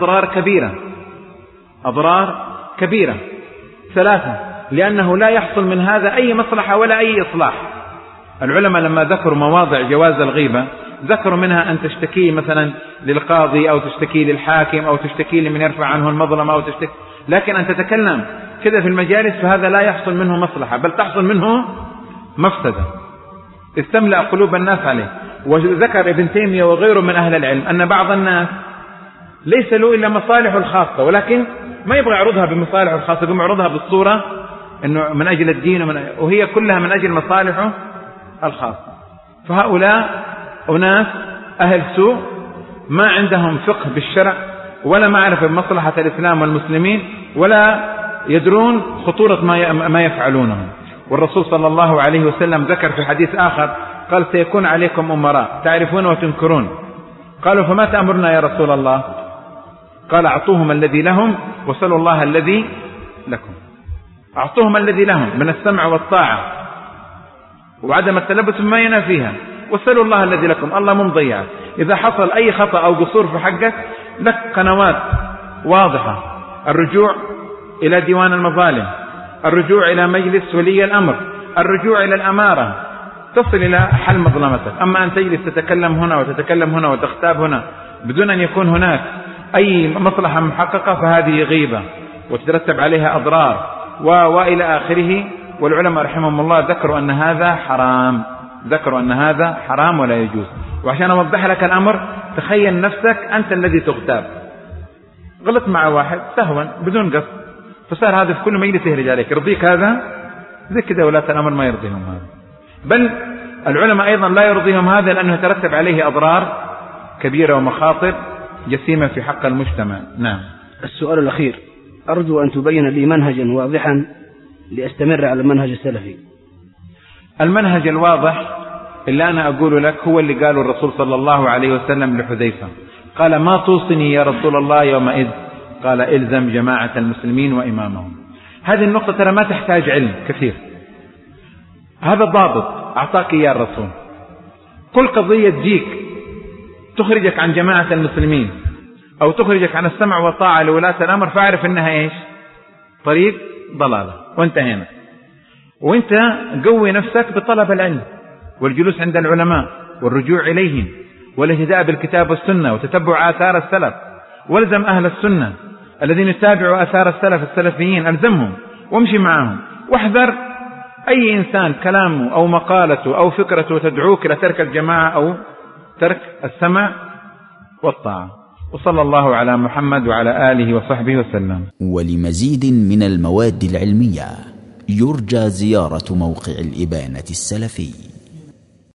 B: أضرار كبيرة. ثلاثة، لأنه لا يحصل من هذا أي مصلحة ولا أي إصلاح. العلماء لما ذكروا مواضع جواز الغيبة ذكروا منها أن تشتكي مثلا للقاضي أو تشتكي للحاكم أو تشتكي لمن يرفع عنه المظلمة أو تشتكي، لكن أن تتكلم كذا في المجالس فهذا لا يحصل منه مصلحة، بل تحصل منه مفسدة استملأ قلوب الناس عليه. وذكر ابن تيمية وغيره من أهل العلم أن بعض الناس ليس له إلا مصالحه الخاصة، ولكن ما يبغى يعرضها بمصالحه الخاصة، يقوم يعرضها بالصورة إنه من أجل الدين وهي كلها من أجل مصالحه الخاصة. فهؤلاء أناس أهل سوء ما عندهم فقه بالشرع ولا معرفة بمصلحة الإسلام والمسلمين ولا يدرون خطورة ما يفعلونه. والرسول صلى الله عليه وسلم ذكر في حديث آخر قال: سيكون عليكم أمراء تعرفون وتنكرون. قالوا: فما تأمرنا يا رسول الله؟ قال: أعطوهم الذي لهم وسلوا الله الذي لكم. أعطوهم الذي لهم من السمع والطاعة وعدم التلبس بما ينافيها، وسلوا الله الذي لكم. الله مضيع، إذا حصل أي خطأ أو قصور في حقك لك قنوات واضحة: الرجوع إلى ديوان المظالم، الرجوع إلى مجلس ولي الأمر، الرجوع إلى الأمارة، تصل إلى حل مظلمتك. أما أن تجلس تتكلم هنا وتتكلم هنا وتختاب هنا بدون أن يكون هناك أي مصلحة محققة فهذه غيبة وتترتب عليها أضرار وإلى آخره. والعلماء رحمهم الله ذكروا أن هذا حرام ولا يجوز. وعشان أوضح لك الأمر، تخيل نفسك أنت الذي تغتاب، غلط مع واحد سهوا بدون قصد، فصار هذا في كل مجلس يهرج عليك. يرضيك هذا؟ زي كده ولاة الأمر ما يرضيهم هذا، بل العلماء أيضا لا يرضيهم هذا لأنه يترتب عليه أضرار كبيرة ومخاطر جسيمة في حق المجتمع. نعم.
C: السؤال الأخير: أرجو أن تبين لي منهجا واضحا لأستمر على المنهج السلفي.
B: المنهج الواضح اللي أنا أقول لك هو اللي قاله الرسول صلى الله عليه وسلم لحذيفة، قال: ما توصني يا رسول الله يومئذ؟ قال: إلزم جماعة المسلمين وإمامهم. هذه النقطة ترى ما تحتاج علم كثير، هذا الضابط أعطاك إياه الرسول. كل قضية تجيك تخرجك عن جماعة المسلمين أو تخرجك عن السمع والطاعة لولاة الأمر فاعرف إنها إيش؟ طريق ضلالة، وانتهينا. وانت قوي نفسك بطلب العلم والجلوس عند العلماء والرجوع إليهم والاهتداء بالكتاب والسنة وتتبع آثار السلف، والزم أهل السنة الذين يتابعوا آثار السلف السلفيين، ألزمهم وامشي معهم، واحذر أي إنسان كلامه أو مقالته أو فكرته تدعوك إلى ترك الجماعة أو ترك السمع والطاعة. وصلى الله على محمد وعلى آله وصحبه وسلم.
A: ولمزيد من المواد العلمية يرجى زيارة موقع الإبانة السلفي.